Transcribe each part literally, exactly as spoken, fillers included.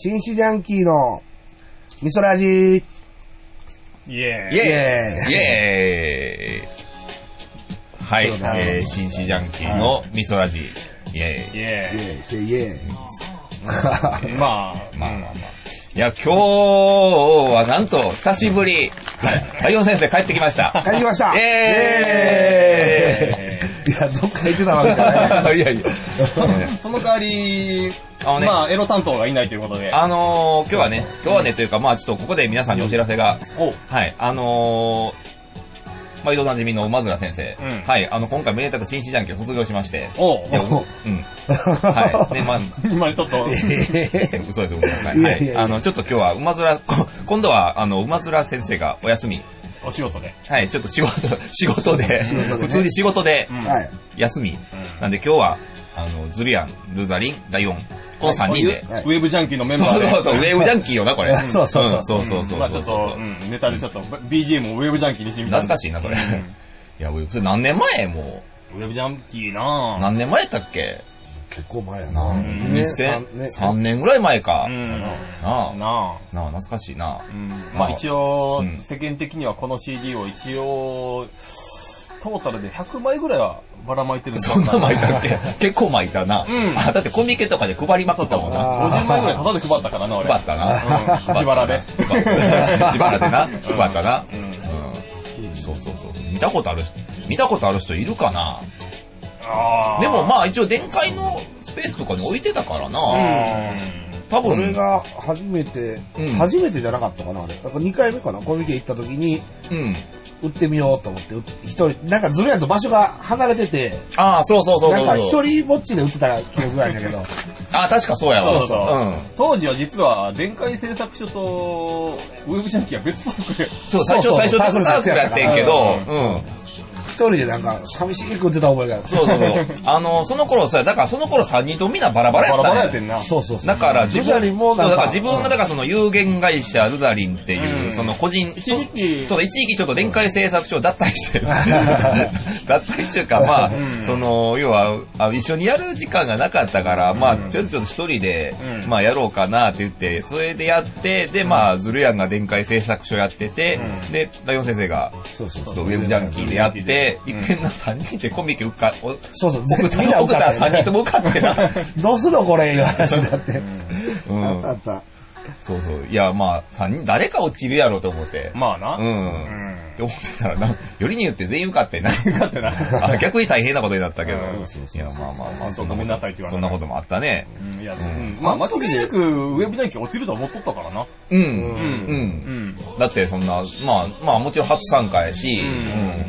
紳士ジャンキーの味噌ラジー。 イェーイ。イェーイエーイイエーイはい、えー、紳士ジャンキーの味噌ラジー。イエーイ。 イェーイ。 イエーイ、せいイエーイ。 まあ、 まあまあまあ。いや、今日はなんと、久しぶり。ライオン先生帰ってきました。 帰ってきました。 イエーイ。 いや、どっか行ってたわけじゃない。 いやいや。 その代わり、あのね、まあ、エロ担当がいないということで。 あのー、今日はね、今日はね、というか、まあ、ちょっとここで皆さんにお知らせが。 おはい、あのー、毎度おなじみの馬面先生、 うん、 はい、あの今回めでたく紳士ジャンキーを卒業しまして、 おう、 うん、はい、でまあ今ちょっと嘘ですごめんなさい、はい、あのちょっと今日は馬面今度はあの馬面先生がお休み、 お仕事で、 はい、ちょっと仕事仕事で、ね、普通に仕事で、うん、休み、うん、なんで今日はあのズリアン、ルザリン、ライオン。このさんにんで、 はい、ウェブジャンキーのメンバーで。 そうそう、ウェブジャンキーよな、これ。 そうそうそう。 そうそうそう。 まあちょっと、うん、ネタでちょっと、ビージーエム をウェブジャンキーにしてみた。 懐かしいな、それ。いや、それ何年前もう。ウェブジャンキーなぁ。 何年前やったっけ？ 結構前やな。 にせんさんねんぐらい前か。 うん。なあ。 なあ。 なあ、懐かしいな。 まあ一応、世間的にはこの シーディー を一応、トータルでひゃくまいぐらいはばらまいてるんだ。 そんな巻いたっけ？結構巻いたな。 うん。 だってコミケとかで配りまくったもんな。 ごじゅうまいぐらいタダで配ったからな、俺。 配ったな。 自腹で。 自腹でな。配ったな。そうそうそう。見たことある人、見たことある人いるかな？ ああ。 でもまあ一応電解のスペースとかに置いてたからな。多分。 俺が初めて、初めてじゃなかったかな、あれ。なんかにかいめかな、コミケ行った時に。うん。売ってみようと思って、一人、なんかズルヤンと場所が離れてて、 ああ、そうそうそうそう。 なんか一人ぼっちで売ってた記憶があるんだけど。 ああ、確かそうやわ。 そうそう。うん。当時は実は、電解製作所と、ウェブジャンキーは別サークル。 そう、最初、最初別サークルやってんけど、うん。 一人でなんか寂しく売ってた覚えがある。 そうそうそう。あの、その頃さ、だからその頃さんにんともみんなバラバラやったんや。 バラバラやってんな。 そうそうそう。 だから自分、 もそう、だから自分が、だからその有限会社ルザリンっていう、その個人、 一時期、 そう、一時期ちょっと電解製作所を脱退してる。脱退中か、まあ、その、要は、一緒にやる時間がなかったから、まあ、ちょっとちょっと一人で、まあ、やろうかなって言って、それでやって、で、まあ、ズルヤンが電解製作所やってて、で、ライオン先生が、そうそうそう、ウェブジャンキーでやって、いっぺんなさんにんでコミケ受か、 そうそう、 僕たら、僕たらさんにんとも受かってな。 どうすんのこれ、いう話だって。 うん。あったあった。そうそう。いや、まあ、さんにん、誰か落ちるやろうと思って。 まあな。 うん。って思ってたらな、よりによって全員受かってな。 受かってな。 あ、逆に大変なことになったけど。いや、まあまあまあ、 そんなごめんなさいって言われそんなこともあったね。 うん、いや、まあ、間違いなく、ウェブジャンキー落ちると思っとったからな。 うん。うん。うん。だって、そんな、まあ、まあ、もちろん初参加やし、うん。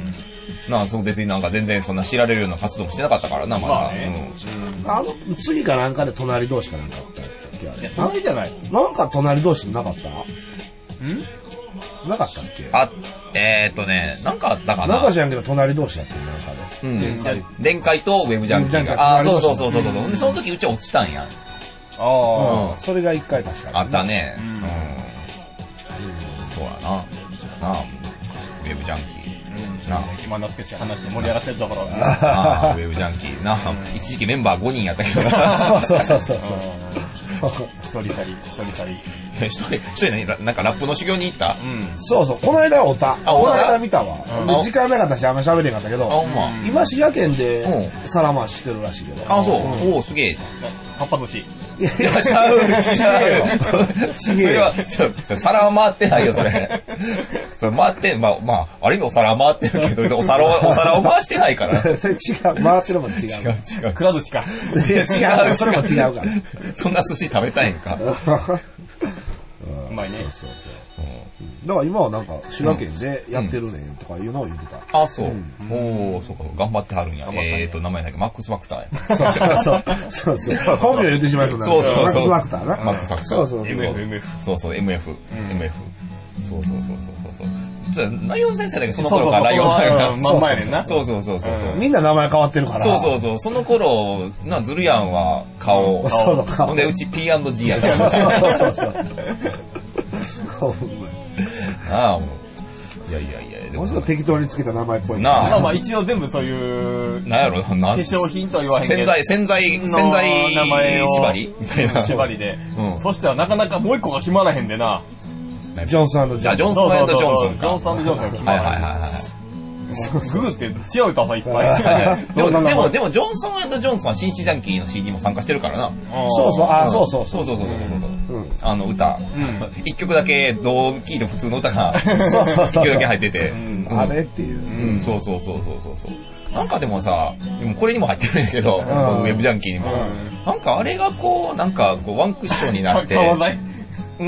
なあ、そう別になんか全然そんな知られるような活動もしてなかったからな、まだ。まあね。 うん。あの、次かなんかで隣同士かなんかあったっけあれ。 隣じゃない。 なんか隣同士なかったんなかったっけあ、えーっとね、なんかあったかな。 なんか知らんけど隣同士やってるなんかね。 うん。電解。電解とウェブジャンキーが。あ、そうそうそうそうそう。で、その時うち落ちたんや。 ああ。それが一回確かに。 あったね。うん。そうやな。なあ、ウェブジャンキー。 なあ、今懐かしい話で盛り上がってるところ。 ああ、ウェブジャンキー。なあ、一時期メンバーごにんやったけど。 そうそうそうそう。 一人たり、一人たり。 一人、一人何なんかラップの修行に行った？ うん。 そうそう。この間おった。 あ、 この間見たわ。時間なかったし、あんま喋れなかったけど。 あ、ほんま。 今、滋賀県で、サラマしてるらしいけど。 あ、そう。おお、すげえ。 かっぱ寿司。 いや、ちゃう、ちゃうよ。それは、ちょ、皿は回ってないよ、それ。それ回って、まあ、まあ、ある意味お皿は回ってるけど、お皿を、お皿を回してないから。 それ違う、回ってるもん違う。違う、 違う。 くら寿司か。 いや、違う、それも違うから。 そんな寿司食べたいんか。 うまいね。 そうそうそう。だから今はなんか、滋賀県でやってるねんとかいうのを言ってた。 あ、そう。おお、そうか、頑張ってはるんや。えっと、名前だけマックス・ファクターや。 そうそうそう。そうそう。本名言ってしまうとな。 そうそうそう。 マックス・ファクターな。 マックス・ファクター。 そうそうそう。 エムエフ、エムエフ。 そうそう、エムエフ。エムエフ。そうそうそうそうそう。ライオン先生だけその頃からライオンが。 まんまやねんな。 そうそうそうそう。 みんな名前変わってるから。 そうそうそう。その頃、な、ズルヤンは顔。 そう顔。 ほんで、うち ピーアンドジー やった。 そうそうそう。 ああ、もう。いやいやいや、 ってもうちょっと適当につけた名前っぽい。 なあ。 まあまあ一応全部そういう、 なんやろ、 化粧品とは言わへんけど。 洗剤、洗剤、洗剤名前を縛りみたいな。 縛りで。 うん。 そしたらなかなかもう一個が決まらへんでな。 ジョンソン&ジョンソン。 じゃあ、ジョンソン&ジョンソンか。 ジョンソン&ジョンソンが決まはいらへん。 はいはいはい。 ググって強いとさいっぱい。 でも、でも、でも、ジョンソン&ジョンソンは紳士ジャンキーの シーディー も参加してるからな。 そうそう、あ、そうそうそうそうそうそうそう。 うん。 あの歌。一曲だけ、どう聴いても普通の歌が、 そうそうそう。 一曲だけ入ってて。 あれっていう。 うん、そうそうそうそうそうそう。なんかでもさ、でもこれにも入ってるんやけど、ウェブジャンキーにも。なんかあれがこう、なんかこう、ワンクッションになって。 川剤うん。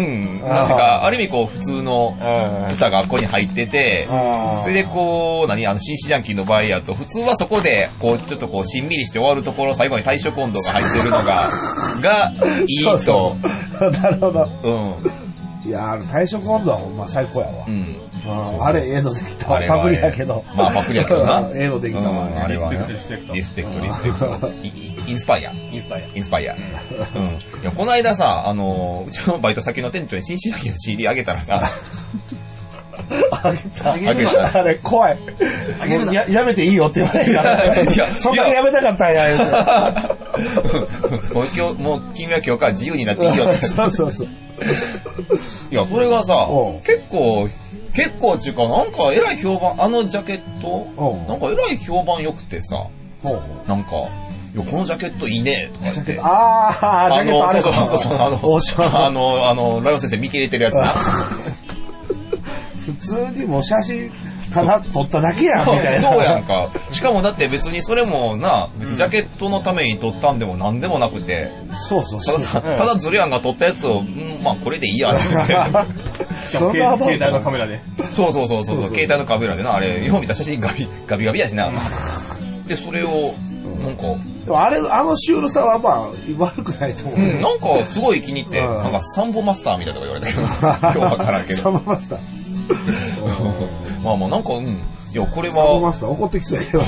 なんか、ある意味こう、普通の歌がここに入ってて、それでこう、何、あの、紳士ジャンキーの場合やと、普通はそこで、こう、ちょっとこう、しんみりして終わるところ、最後に大正コンドが入ってるのが、が、いいと。 そうそうなるほど。 うん。いや、大正コンドはほんま最高やわ。 うん。 あれ、ええのできたわ。パクリやけど。 まあ、パクリやけどな。 ええのできたわ。 あれは。リスペクト、リスペクト。インスパイア。 インスパイア。 インスパイア。うん。いや、この間さ、あの、うちのバイト先の店長に紳士ジャンキーの シーディー あげたらさ、 あげた。 あげた。 あれ、怖い。あげるな。や、やめていいよって言われたから。いや、そんなにやめたかったんや、言うて。 もう今日、もう君は今日から自由になっていいよって。 そうそうそう。 いや、それがさ、結構、結構っていうか、なんかえらい評判、あのジャケット、なんかえらい評判良くてさ、なんか、いや、このジャケットいいね、とか言って。 ああ、ジャケットあれそうそうそう、あの、あの、あの、ライオン先生見切れてるやつな。 普通にもう写真、ただ撮っただけやん、みたいな。 そうやんか。しかもだって別にそれもな、ジャケットのために撮ったんでもなんでもなくて、 そうそうそう。 ただ、ただズルヤンが撮ったやつを、うん、まあこれでいいや、って言って。 携帯のカメラで。 そうそうそうそう、携帯のカメラでな、あれ、よう見た写真ガビ、ガビガビやしな。で、それを、なんか、 でもあれ、あのシュールさはまあ、悪くないと思う。 うん、なんかすごい気に入って、なんかサンボマスターみたいなとか言われたけど、今日わからんけど。 サンボマスター。 まあまあなんか、うん。いや、これは。 サンボマスター怒ってきそうやけど。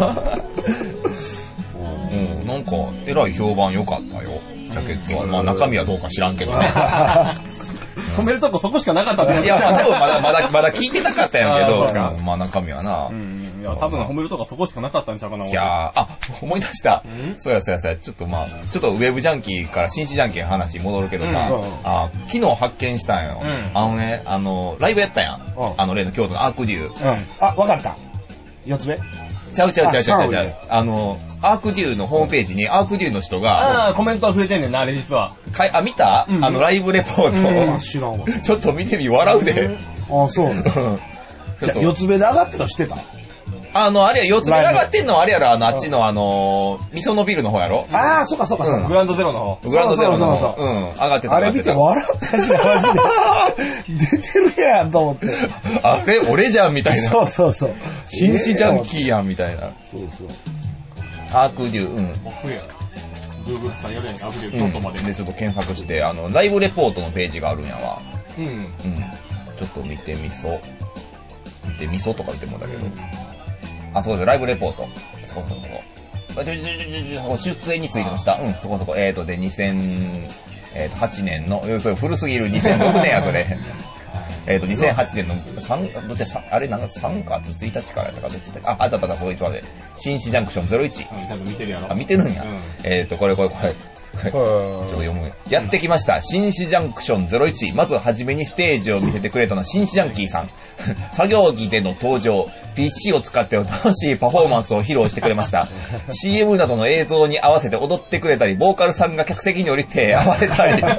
うん、なんか、えらい評判良かったよ。ジャケットは。まあ中身はどうか知らんけどね。 褒めるとこそこしかなかったんだよ。 いや、多分まだまだ、まだ聞いてなかったんやけど、まあ中身はな。 うん。いや、多分褒めるとこそこしかなかったんちゃうかな。 いやー、あ、思い出した。そうやそうやそうや。ちょっとまあ、ちょっとウェブジャンキーから紳士ジャンキーの話戻るけどさ、あ、昨日発見したんよ。あのね、あの、ライブやったやん。あの例の京都のアークデュー。 あ、わかった。四つ目ちゃうちゃうちゃうちゃうちゃう。あの、アークデューのホームページにアークデューの人が、 ああ、コメントは増えてんねんな、あれ実は。 かい、あ、見た、うん、あの、ライブレポート。 知らんわ。 ちょっと見てみ、笑うで。 ああ、そう。四つ目で上がってたの知ってた？ あの、あれや、四つ目上がってんのはあれやろ、あの、あっちのあの、みそのビルの方やろ？ ああ、そうかそうかそうか。 グランドゼロの方。グランドゼロの方。うん、上がってた。 あれ見て笑ったし、マジで。出てるやんと思って。 あれ、俺じゃんみたいな。 そうそうそう。 紳士ジャンキーやんみたいな。 そうそう。 アークデュー、うん。 僕や。Google さんよりアークデュー、ちょっとまで。 で、ちょっと検索して、あの、ライブレポートのページがあるんやわ。 うん。うん。 ちょっと見てみそ。見てみそとか言ってもんだけど。あ、そうです、ライブレポート。そこそこそこ。出演についての下。うん、そこそこ。えーと、で、にせんはちねんの、それ古すぎるにせんろくねんや、それ。えっと、にせんはちねんのさん、どっちあれなんかさんがつついたちからやったか、どっちだっけあ、あったあった、そういうとこで。紳士ジャンクションゼロいち。 うん、ちゃんと見てるやろ。 あ、見てるんや。うん、えっと、これこれこれ。ちょっと読む。やってきました。紳士ジャンクションゼロいち。まずはじめにステージを見せてくれたのは紳士ジャンキーさん。作業着での登場。ピーシー を使っての楽しいパフォーマンスを披露してくれました。シーエム などの映像に合わせて踊ってくれたり、ボーカルさんが客席に降りて暴れたり。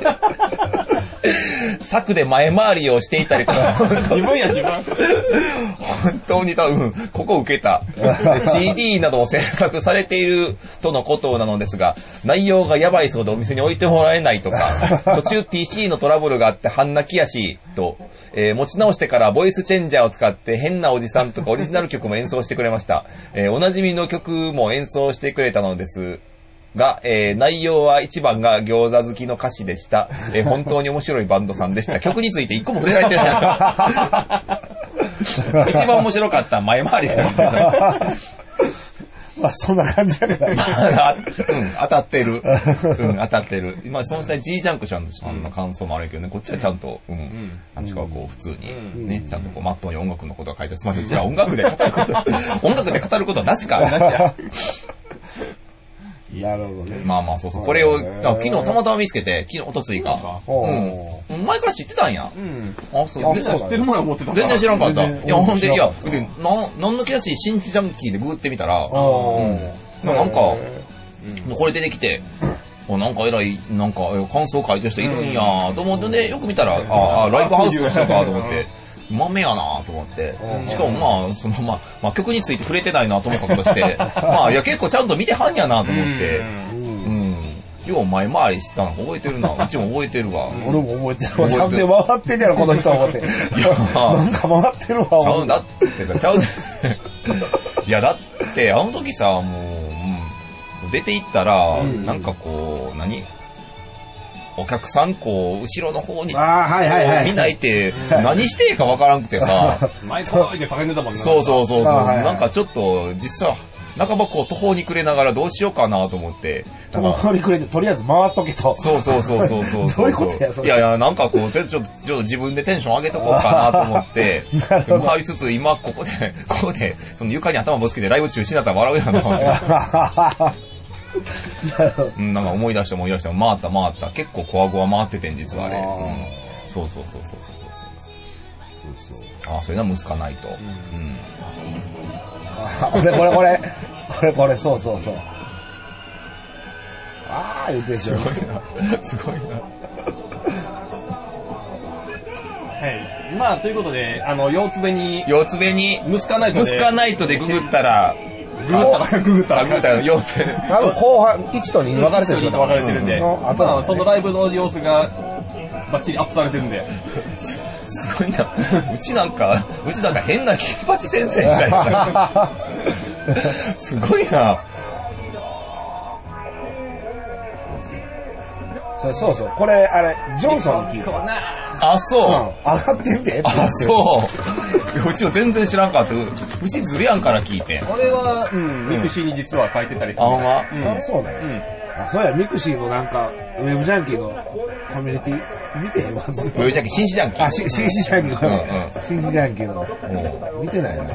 柵で前回りをしていたりとか。 自分や自分。 本当に多分、ここ受けた。シーディー などを制作されているとのことなのですが、内容がやばいそうでお店に置いてもらえないとか、途中 ピーシー のトラブルがあって半泣きやし、と、えー、持ち直してからボイスチェンジャーを使って変なおじさんとかオリジナル曲も演奏してくれました。えー、おなじみの曲も演奏してくれたのです。が、えー、内容は一番が餃子好きの歌詞でした。えー、本当に面白いバンドさんでした。曲について一個も触れられてない。一番面白かった前回りだ。 まあそんな感じだから。 うん、当たってる。うん、当たってる。今、その下に G ジャンクさんの感想もあるけどね、こっちはちゃんと、うん。あっちはこう、普通に、ね、ちゃんとこう、マットに音楽のことが書いて、すみません、うちら音楽で語ること、音楽で語ることはなしか。なしや。 なるほどね。 まあまあ、そうそう。これを、昨日たまたま見つけて、昨日、おとついか。うん。前から知ってたんや。うん。あ、そう。 知ってるもんや思ってた。 全然知らんかった。いや、ほんで、いや、な、なんの気がし、新地ジャンキーでググってみたら、うん。なんか、これ出てきて、なんか偉い、なんか、感想書いてる人いるんや、と思ってね、よく見たら、ああ、ライブハウスの人か、と思って。豆やなと思って。しかもまあ、そのまあ、まあ曲について触れてないなともかくとして、まあ、いや結構ちゃんと見てはんやなと思って。うん。よう前回りしてたの覚えてるな。うちも覚えてるわ。 俺も覚えてるわ。ちゃんと回ってんやろ、この人思って。いや、なんか回ってるわ。 ちゃう、だってか、ちゃう。いや、だって、あの時さ、もう、うん、出て行ったら、うん、なんかこう、何お客さんこう、後ろの方に、 あはいはいはい、 みんないて、何していいかわからんくてさ、 前からで叫んでたもんね。 そうそうそうそう、なんかちょっと、実は、半ばこう途方に暮れながらどうしようかなと思って。 途方に暮れて、とりあえず回っとけと。 そうそうそうそうそうどういうことや、それ。 いやいや、なんかこう、ちょっと、ちょっと自分でテンション上げとこうかなと思って、回りつつ、今ここで、ここで、その床に頭ぶつけてライブ中止になったら笑うやんな。うん、なんか思い出して思い出して回った回った結構コアゴア回っててん実はあれ、うん、そうそうそうそうそうそうそうそうああそれがムスカナイト、うんうん、これこれこれこれこれそうそうそうああ言ってるすごいなすごいなはいまあということであの四つ目に四つ目にムスカナイトでムスカナイトでググったらググったら、ググったら、 ググったら、様子。 多分後半、いちとにに分かれてる。 いちとにと分かれてるんで、あとはそのライブの様子が、バッチリアップされてるんで。 すごいな。うちなんか、うちなんか変な金八先生みたいな。すごいな。 そうそう、これ、あれ、ジョンソンに聞いた。 あ、そう。うん、 上がってんで。 あ、そう。うちは全然知らんかった。うちずるやんから聞いて。 これは、うん、ミクシーに実は書いてたりする。 あ、ほんま。 うん、あ、そうね。うん。あ、そうや、ミクシーのなんか、ウェブジャンキーのコミュニティ、見てへんわ。ウェブジャンキー、紳士ジャンキー。 あ、紳士ジャンキーの。うんうん。紳士ジャンキーの。うん。見てないな。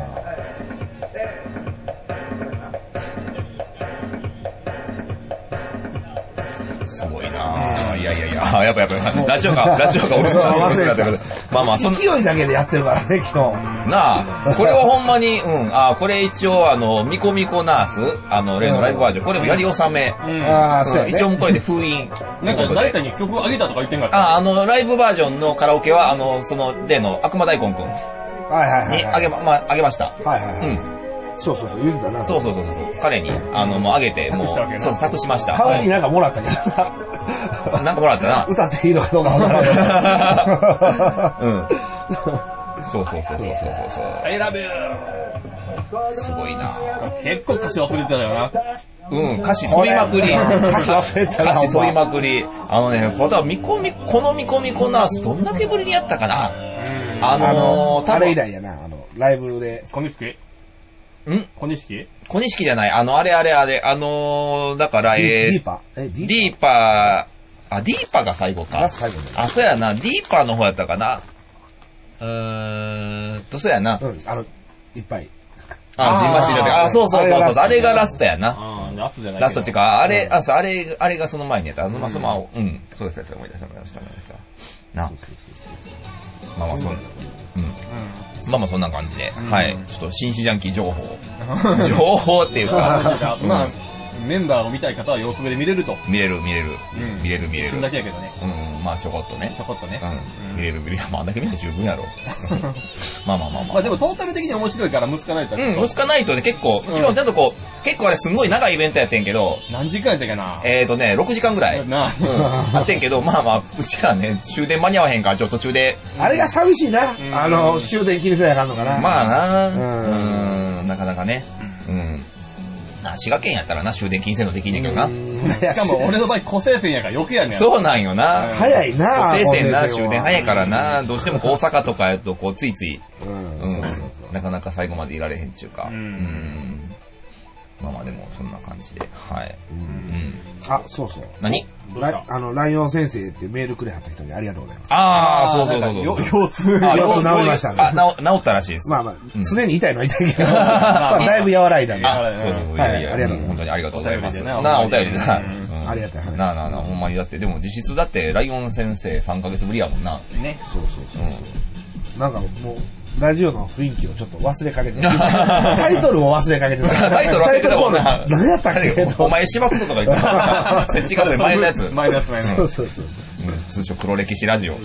すごいなぁ。いやいやいや、やっぱやっぱ、ラジオが、ラジオがお留守になってくる。まあまあ、 その勢いだけでやってるからね、今日。なあ、これはほんまに、うん、あこれ一応、あの、ミコミコナース、あの、例のライブバージョン、これもやり納め。うん。ああ、そう。一応これで封印。 なんか誰かに曲あげたとか言ってんかったあ、あの、ライブバージョンのカラオケは、あの、その、例の悪魔大根くん。はいはいはい。 にあげま、まあ、あげました。 はいはい。うん。そうそうそう、言うてたな。 そうそうそうそう。彼に、あの、もうあげて、もう、そう、託しました。 代わりになんかもらったけどさ。 なんかもらったな。 歌っていいのかどうかわからない。 うん。そうそうそうそうそうそう。 I love you! すごいな結構歌詞忘れてたよな。 うん、歌詞飛びまくり。 歌詞忘れてた歌詞飛びまくり。あのね、これはミコミ、このミコミコナースどんだけぶりにやったかな。あのー、あれ以来やな、あの、ライブで。 小錦ん小錦小錦じゃない。あの、あれあれあれ、あのー、だから、えー、 ディーパーえ、 ディーパー、あ、ディーパーが最後か。 あ、最後だ。 あ、そうやな。ディーパーの方やったかな。うーんと、そうやな。 うん、あの、いっぱい。 あ、ジンマシンだあ、そうそうそうそう。あれがラストやな。 あラストじゃない。 ラストっていうか、あれ、あ、そう、あれ、あれがその前にやった。あの、まあ、その、うん、そうです、思い出した、思い出した、思い出した。な。まあまあ、そう、うん。まあまあそんな感じで、はい。ちょっと紳士ジャンキー情報。情報っていうか、 まあ、メンバーを見たい方は様子目で見れると。 見れる、見れる。見れる、見れる。 一瞬だけやけどね。 うん、まあちょこっとね。 ちょこっとね。 うん。見れる、見れる。まああんだけ見たら十分やろ。まあまあまあまあ。 まあでもトータル的に面白いから、ムスカナイト。 うん、ムスカナイトで結構、しかもちゃんとこう、結構あれすんごい長いイベントやってんけど。 何時間やったっけなえーとね、ろくじかんぐらい。なあ。あってんけど、まあまあ、うちらね、終電間に合わへんから、ちょっと途中で。 あれが寂しいな。あの、終電気にせなあかんのかな。 まあな。うん、なかなかね。うん。滋賀県やったらな、終電気にせんのできんねんけどな。 しかも俺の場合、個性線やから余計やねん。 そうなんよな。 早いな。 個性線な、終電早いからな。どうしても大阪とかやと、こう、ついつい、なかなか最後までいられへんちゅうか。うん。 まあまあでもそんな感じで、はい。 うん。あ、そうそう。 何？ ラあの、ライオン先生ってメールくれはった人にありがとうございます。 ああ、そうそうそうそう。 腰痛。 腰痛治りましたね。 あ、治ったらしいです。 まあまあ、常に痛いのは痛いけど、だいぶ和らいだね。 あ、そうそうそう。いやいや、ありがとう。本当にありがとうございます。なあ、お便りでな。 ありがたい話。 なあなあなあ、ほんまにだって、でも実質だってライオン先生さんかげつぶりやもんな。 ね。 そうそうそう。なんかもう、ラジオの雰囲気をちょっと忘れかけてタイトルを忘れかけてた。 タイトル忘れてたもんな。 何やったっけお前しまくとか言ってた。設置画面前のやつ。 前のやつ前のやつ。 そうそうそう。 通称黒歴史ラジオ。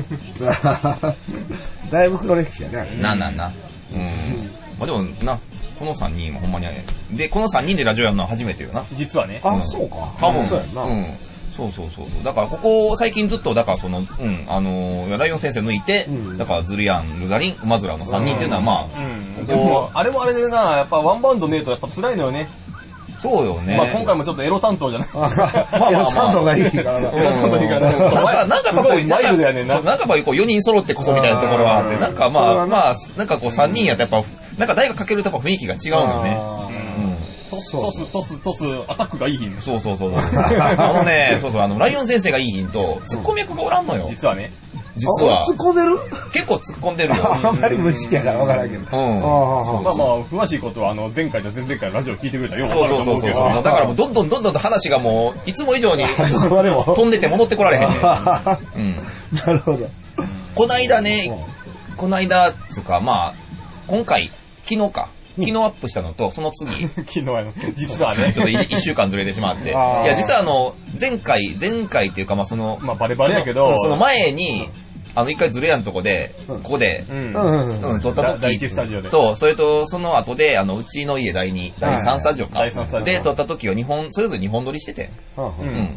だいぶ黒歴史やね。 なんなんな。うん。まあでもな、このさんにんもほんまにで、このさんにんでラジオやるのは初めてよな。 実はね。 あ、そうか。 多分。 そうやな。 うん。そうそうそう。だからここ最近ずっと、だからその、うん、あのー、ライオン先生抜いて、うん、だからズリアン、ルザリン、ウマズラのさんにんっていうのはまあ、 うん、ここ、あれもあれでな、やっぱワンバウンドねえとやっぱ辛いのよね。 そうよね。 まあ今回もちょっとエロ担当じゃない。 まあまあエロ担当がいいからな。エロ担当いいからな。 なんか、なんかこう、 マイルドやねんな。 なんかこうよにん揃ってこそみたいなところはあって、なんかまあ、まあ、なんかこうさんにんやったらやっぱ、なんか誰がかけるとやっぱ雰囲気が違うのよね。 トス、トス、トス、トス、アタックがいい品。 そうそうそう。あのね、そうそう、あの、ライオン先生がいい品と、ツッコミ役がおらんのよ。 実はね。 実は。 突っ込んでる？ 結構突っ込んでるよ。 あんまり無意識やから分からんけど。 うん。まあまあ、詳しいことは、あの、前回と前々回ラジオ聞いてくれたらよくわかると思うけど。そうそうそう。だからもう、どんどんどんどんと話がもう、いつも以上に、飛んでて戻ってこられへんね。うん。 なるほど。 こないだね、こないだ、つうか、まあ、今回、昨日か。昨日アップしたのと、その次。 昨日あの、実はね。 ちょっと一週間ずれてしまって。いや、実はあの、前回、前回っていうか、まあその、 まあバレバレやけど、 その前に、あの、一回ズレヤのとこで、ここで、うん、うん、撮った時と、それと、その後で、あの、うちの家第二、第三スタジオか。で、撮った時は日本、それぞれ日本撮りしてて。 うん。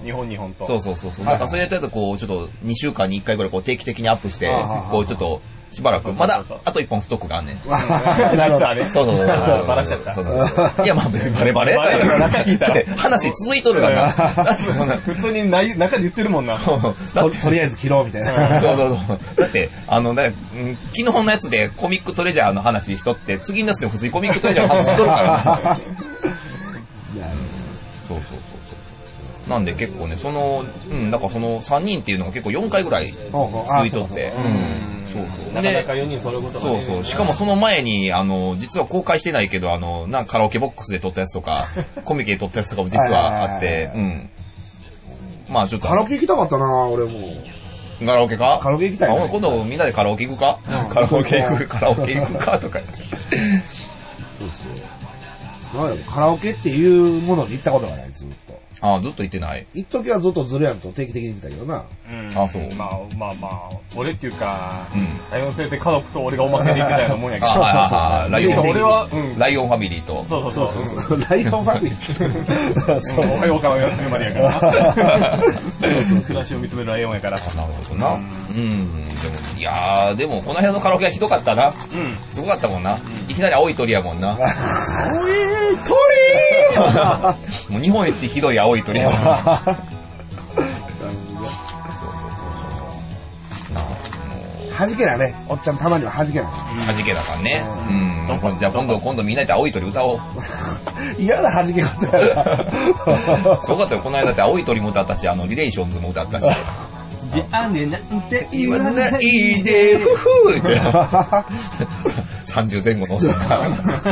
日本、日本と。 そうそうそう。だからそれでとりあえずこう、ちょっと、にしゅうかんにいっかいぐらいこう定期的にアップして、こう、ちょっと、しばらく、まだ、あと一本ストックがあんねん。 なるほどね。 そうそうそう。 バラしちゃった。 いや、まあ別にバレバレ。バレバレ中聞いたら。話続いとるからな。 普通に中で言ってるもんな。 とりあえず切ろうみたいな。 そうそうそう。だって、あの、昨日のやつでコミックトレジャーの話しとって、次のやつで普通にコミックトレジャーの話しとるからな。そうそうそう。なんで結構ね、その、うん、だからそのさんにんっていうのが結構よんかいぐらい続いとって。そうそう。 なかなかよにん揃うことがね。そうそう。しかもその前に、あの、実は公開してないけど、あの、なんかカラオケボックスで撮ったやつとか、コミケで撮ったやつとかも実はあって、うん。まあちょっと。 カラオケ行きたかったな俺も。 カラオケかカラオケ行きたい、 ね。今度みんなでカラオケ行くか、うん、カラオケ行く、カラオケ行くかとか。そうそう。なんカラオケっていうものに行ったことがない、ずっと。 ああ、ずっと行ってない。 一時はずっとズルヤンと定期的に行ってたけどな。 うん。あ、そう。まあまあまあ、俺っていうか、うん。ライオン先生家族と俺がおまけで行ってたようなもんやけど。 そうそうそう。ライオン、 俺は、うん。 ライオンファミリーと。 そうそうそうそう。 ライオンファミリー。 そう。おはようかお休みまでやから。そうそう。暮らしを認めるライオンやから。 なるほどな。うん。でも、いやー、でもこの辺のカラオケはひどかったな。うん。すごかったもんな。いきなり青い鳥やもんな。青い鳥もう日本一ひどい青い鳥やもんな。そうそうそうそう。はじけなね。おっちゃんたまにははじけな。 はじけだからね。うん。じゃあ今度、今度みんなで青い鳥歌おう。 嫌なはじけ方やな。 すごかったよ。この間って青い鳥も歌ったし、あの、リレーションズも歌ったし。 じゃあねなんて言わないで、ふふーって。さんじゅうぜん後のおっさんが。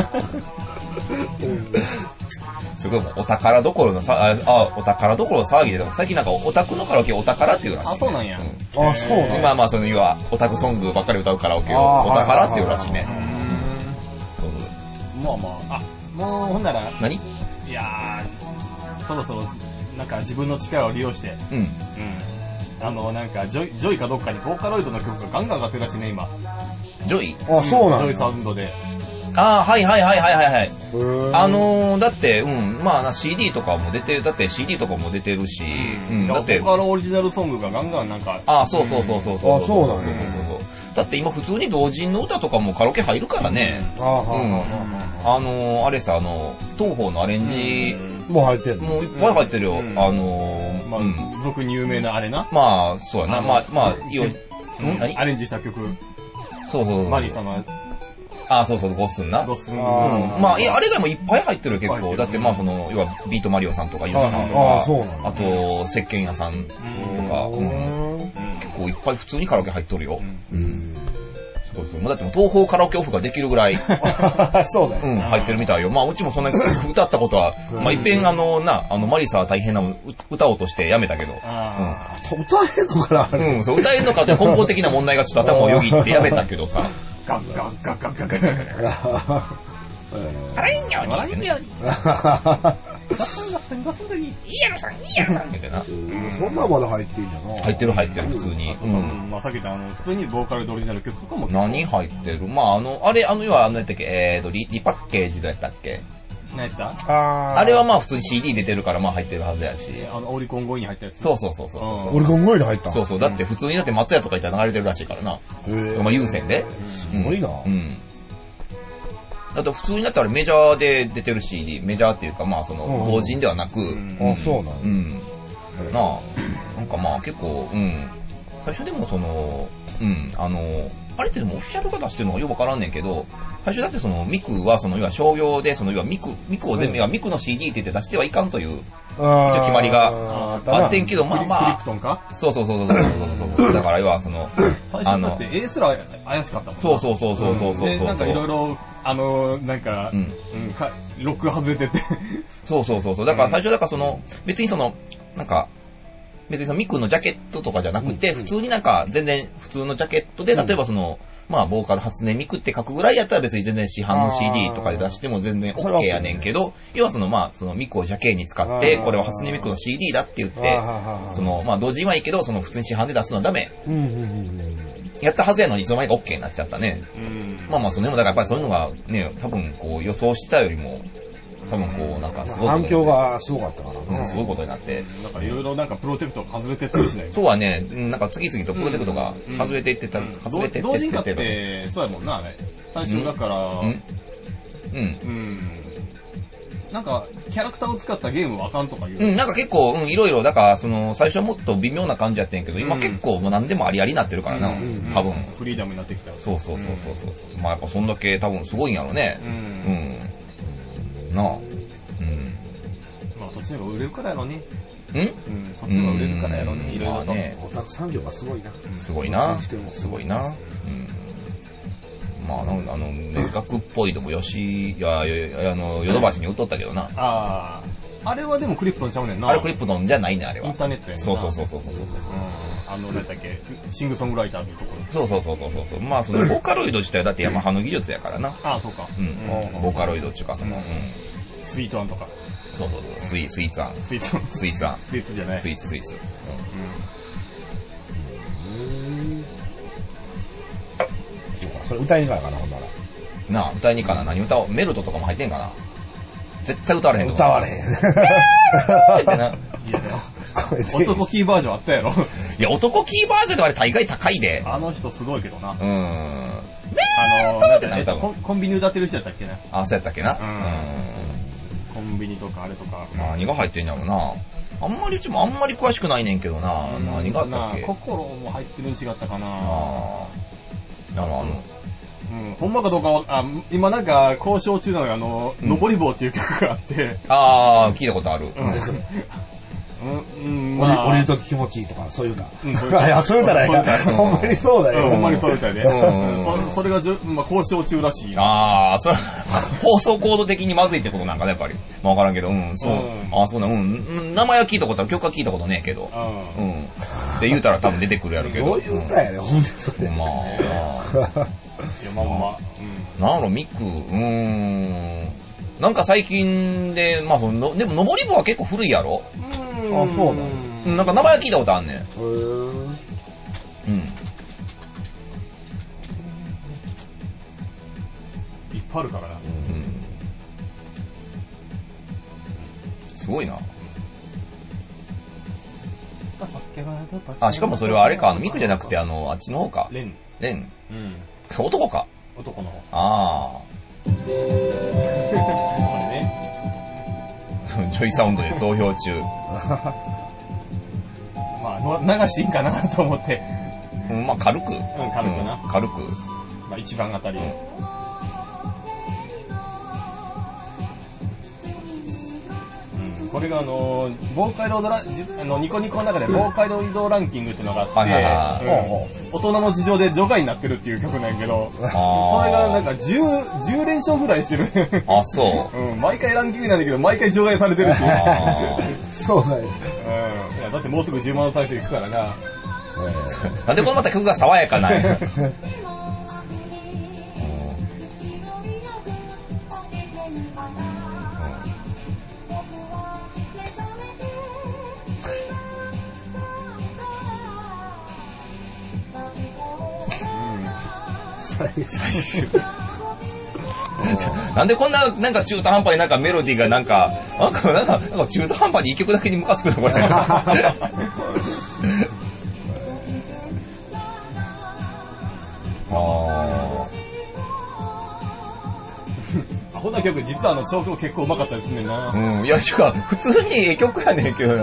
すごいお宝どころのさ、あ、お宝どころの騒ぎで、最近なんかオタクのカラオケお宝っていうらしい、ね。 あ、そうなんや。 うん、あ、そうなんや。 まあまあ、その要は、オタクソングばっかり歌うカラオケをお宝っていうらしいね。 まあまあ、あ、もうほんなら。 何？ いやー、そろそろ、なんか自分の力を利用して。うん。うん。あの、なんか、ジョイ、ジョイかどっかにボーカロイドの曲がガンガン上がってるらしいね、今。 ジョイ？ あ、そうなんだ。 ジョイサウンドで。 ああ、はいはいはいはいはいはい。あのー、だって、うん、まあ シーディー とかも出てる、だって シーディー とかも出てるし、 うん、だって。ボカロオリジナルソングがガンガンなんか。 ああ、そうそうそうそうそう。 あ、そうなんですね。だって今普通に同人の歌とかもカラオケ入るからね。うん。あのー、あれさ、あの、東宝のアレンジ。 もう入ってるもういっぱい入ってるよ。あのー、 まあ、俗に有名なあれな。 まあ、そうやな。まあ、まあ、 アレンジした曲。 そうそう。 マリーさんの。 あ、そうそう、ゴッスンな。 ゴッスン。 まあ、いや、あれがもういっぱい入ってる結構。だって、まあ、その、要は、ビートマリオさんとか、ユーさんとか、あと、石鹸屋さんとか、結構いっぱい普通にカラオケ入っとるよ。そうそう。だってもう東宝カラオケオフができるぐらい。 そうだよ。 うん、入ってるみたいよ。まあ、うちもそんなに歌ったことは、まあ、いっぺんあの、な、あの、マリサは大変な歌おうとしてやめたけど。うん。 歌えんのかなうん、そう、歌えんのかって根本的な問題がちょっと頭をよぎってやめたけどさ。 ガッガッガッガッガッガッガッ。 あらいんやに。あらいんやに。ガッサンガッサンガッサンだに。いいやろさん、いいやろさんみたいな。 そんなまだ入ってんじゃな。 入ってる入ってる、普通に。 うん。まあ、さっき言ったあの、普通にボーカルでオリジナル曲とかも。 何入ってる？まあ、あの、あれ、あの、要は、あの、やったっけ、えーと、リ、リパッケージどうやったっけ？ 何やったああれはまあ普通に シーディー 出てるからまあ入ってるはずやし。 あの、オリコンごいに入ったやつ。 そうそうそうそうそう。 オリコンごいに入ったそうそう。だって普通にだって松屋とか行ったら流れてるらしいからな。へえ。まあ優先で。 すごいな。 うん。だって普通にだったらメジャーで出てる シーディー、メジャーっていうかまあその同人ではなく。 あ、そうなん。 うん。なあ。なんかまあ結構、うん。最初でもその、うん、あの、あれってでもオフィシャルが出してるのがよくわからんねんけど、最初だってそのミクはその要は商業でその要はミクミクを全部、うん、ミクの シーディー って言って出してはいかんという一応決まりがあってんけど、まあまあクリプトンか？ そうそうそうそうそうそうだから要はその最初だって絵すら怪しかったもん。 そうそうそうそうそうそうそう。 なんかいろいろあのなんか、うんうん、かロック外れててそうそうそうそう。だから最初だからその別にそのなんか別にそのミクのジャケットとかじゃなくて、うん、普通になんか全然普通のジャケットで、例えばその、うん、まあボーカル初音ミクって書くぐらいやったら別に全然市販の シーディー とかで出しても全然 OK やねんけど、要はそのまあそのミクをジャケに使って、これは初音ミクの シーディー だって言って、そのまあ同時はいいけど、その普通に市販で出すのはダメ。やったはずやのにいつの間にか OK になっちゃったね。まあまあその辺もだからやっぱりそういうのがね、多分こう予想したよりも、多分こうなんかすごい反響がすごかったからな、うん、すごいことになって、 なんかいろいろなんかプロテクト外れてってるしない。 そうはね、なんか次々とプロテクトが外れていってた、うん、外れていって同人化ってそうやもんなあれ。最初だから、うん、うん、うん、なんかキャラクターを使ったゲームはあかんとか言う。 うん、なんか結構うんいろいろだからその最初はもっと微妙な感じやってんけど、今結構もう何でもありありになってるからな、うん、多分フリーダムになってきた。 そうそうそうそうそう、うん、まあやっぱそんだけ多分すごいんやろうね。うん、うん、なあ。 まあそっちの方が売れるからやろね。 うん？うん、 そっちの方が売れるからやろね。いろいろと。 オタク産業がすごいな。 すごいな。すごいな。うん。まああのあのね学っぽいとこよしいやあのヨドバシに売っとったけどな。 ああ。あれはでもクリプトンちゃうねんな。 あれクリプトンじゃないねあれは。 インターネットやねんな。 そうそうそうそうそうそう。 あのなんだっけシングソングライターっていうところ。 そうそうそうそうそう。まあそのボーカロイド自体だってヤマハの技術やからな。 ああそうか。 うん。ボーカロイドっていうかその。 スイートアンとか。 そうそうそう、スイ、スイーツアン。 スイーツアン。 スイーツアン。 スイーツじゃない。 スイーツ、スイーツ。 うん。そうか、それ歌いに行かなかな、ほんなら。 なあ、歌いに行かな。何歌おう。メロドとかも入ってんかな。絶対歌われへん。 歌われへん。 ってな。男キーバージョンあったやろ。 いや、男キーバージョンであれ大概高いで。 あの人すごいけどな。うん。 あのー、コンビニ歌ってる人やったっけな。 あ、そうやったっけな。うん。 コンビニとかあれとか。 何が入ってんやろな。あんまりうちもあんまり詳しくないねんけどな。うん、何があったっけ。 心も入ってるん違ったかな。 ああ。だからあの、 うん、ほんまかどうかは、あ、今なんか交渉中なのがあの、うん、のぼり棒っていう曲があって。 ああ、聞いたことある。うんうん、まあ、降りるとき気持ちいいとか、そういうか。うん、そういうか。いや、そういうたらや。ほんまにそうだよ。 ほんまにそうみたいで。それがじゅ、まあ、交渉中らしい。 ああ、それ、放送コード的にまずいってことなんかね、やっぱり。まあ、わからんけど、うん、そう。ああ、そうだ、うん。名前は聞いたことある、曲は聞いたことねえけど。うん。って言うたら多分出てくるやるけど。 どういう歌やね、ほんとにそれ。 まあ、 いや、まあまあ。 なんやろ、ミク、うーん。なんか最近で、まあ、その、でも、登り棒は結構古いやろ？ あ、そうなの？なんか名前は聞いたことあんねん。へー。 うん。 いっぱいあるからな。うん。 すごいな。あ、しかもそれはあれか、あの、ミクじゃなくて、あの、あっちの方か。 レン。 レン。うん。男か。 男の方。 ああ。ジョイサウンドで投票中。 まあ、流していいかなと思って。 うん、まあ軽く。うん、 軽くな。 うん、軽く。 まあ一番あたり。 これがあのー、ボーカロイドラあのニコニコの中でボーカロイドランキングっていうのがあって、はいはいはい、うん、大人の事情で除外になってるっていう曲なんやけど、それがなんか 10, じゅう連勝ぐらいしてる。 あ、そう、 うん。毎回ランキングなんだけど、毎回除外されてるっていう。 そうだよ。 うん。いや、だってもうすぐじゅうまん再生いくからな。 なんでこのまた曲が爽やかないなんでこんな、なんか中途半端になんかメロディーがなんか、なんか、なんか、なんか中途半端に一曲だけにムカつくのこれ。あアホな曲、実はあの調教結構うまかったですねんな。 うん、いや、しか普通にええ曲やねんけどな。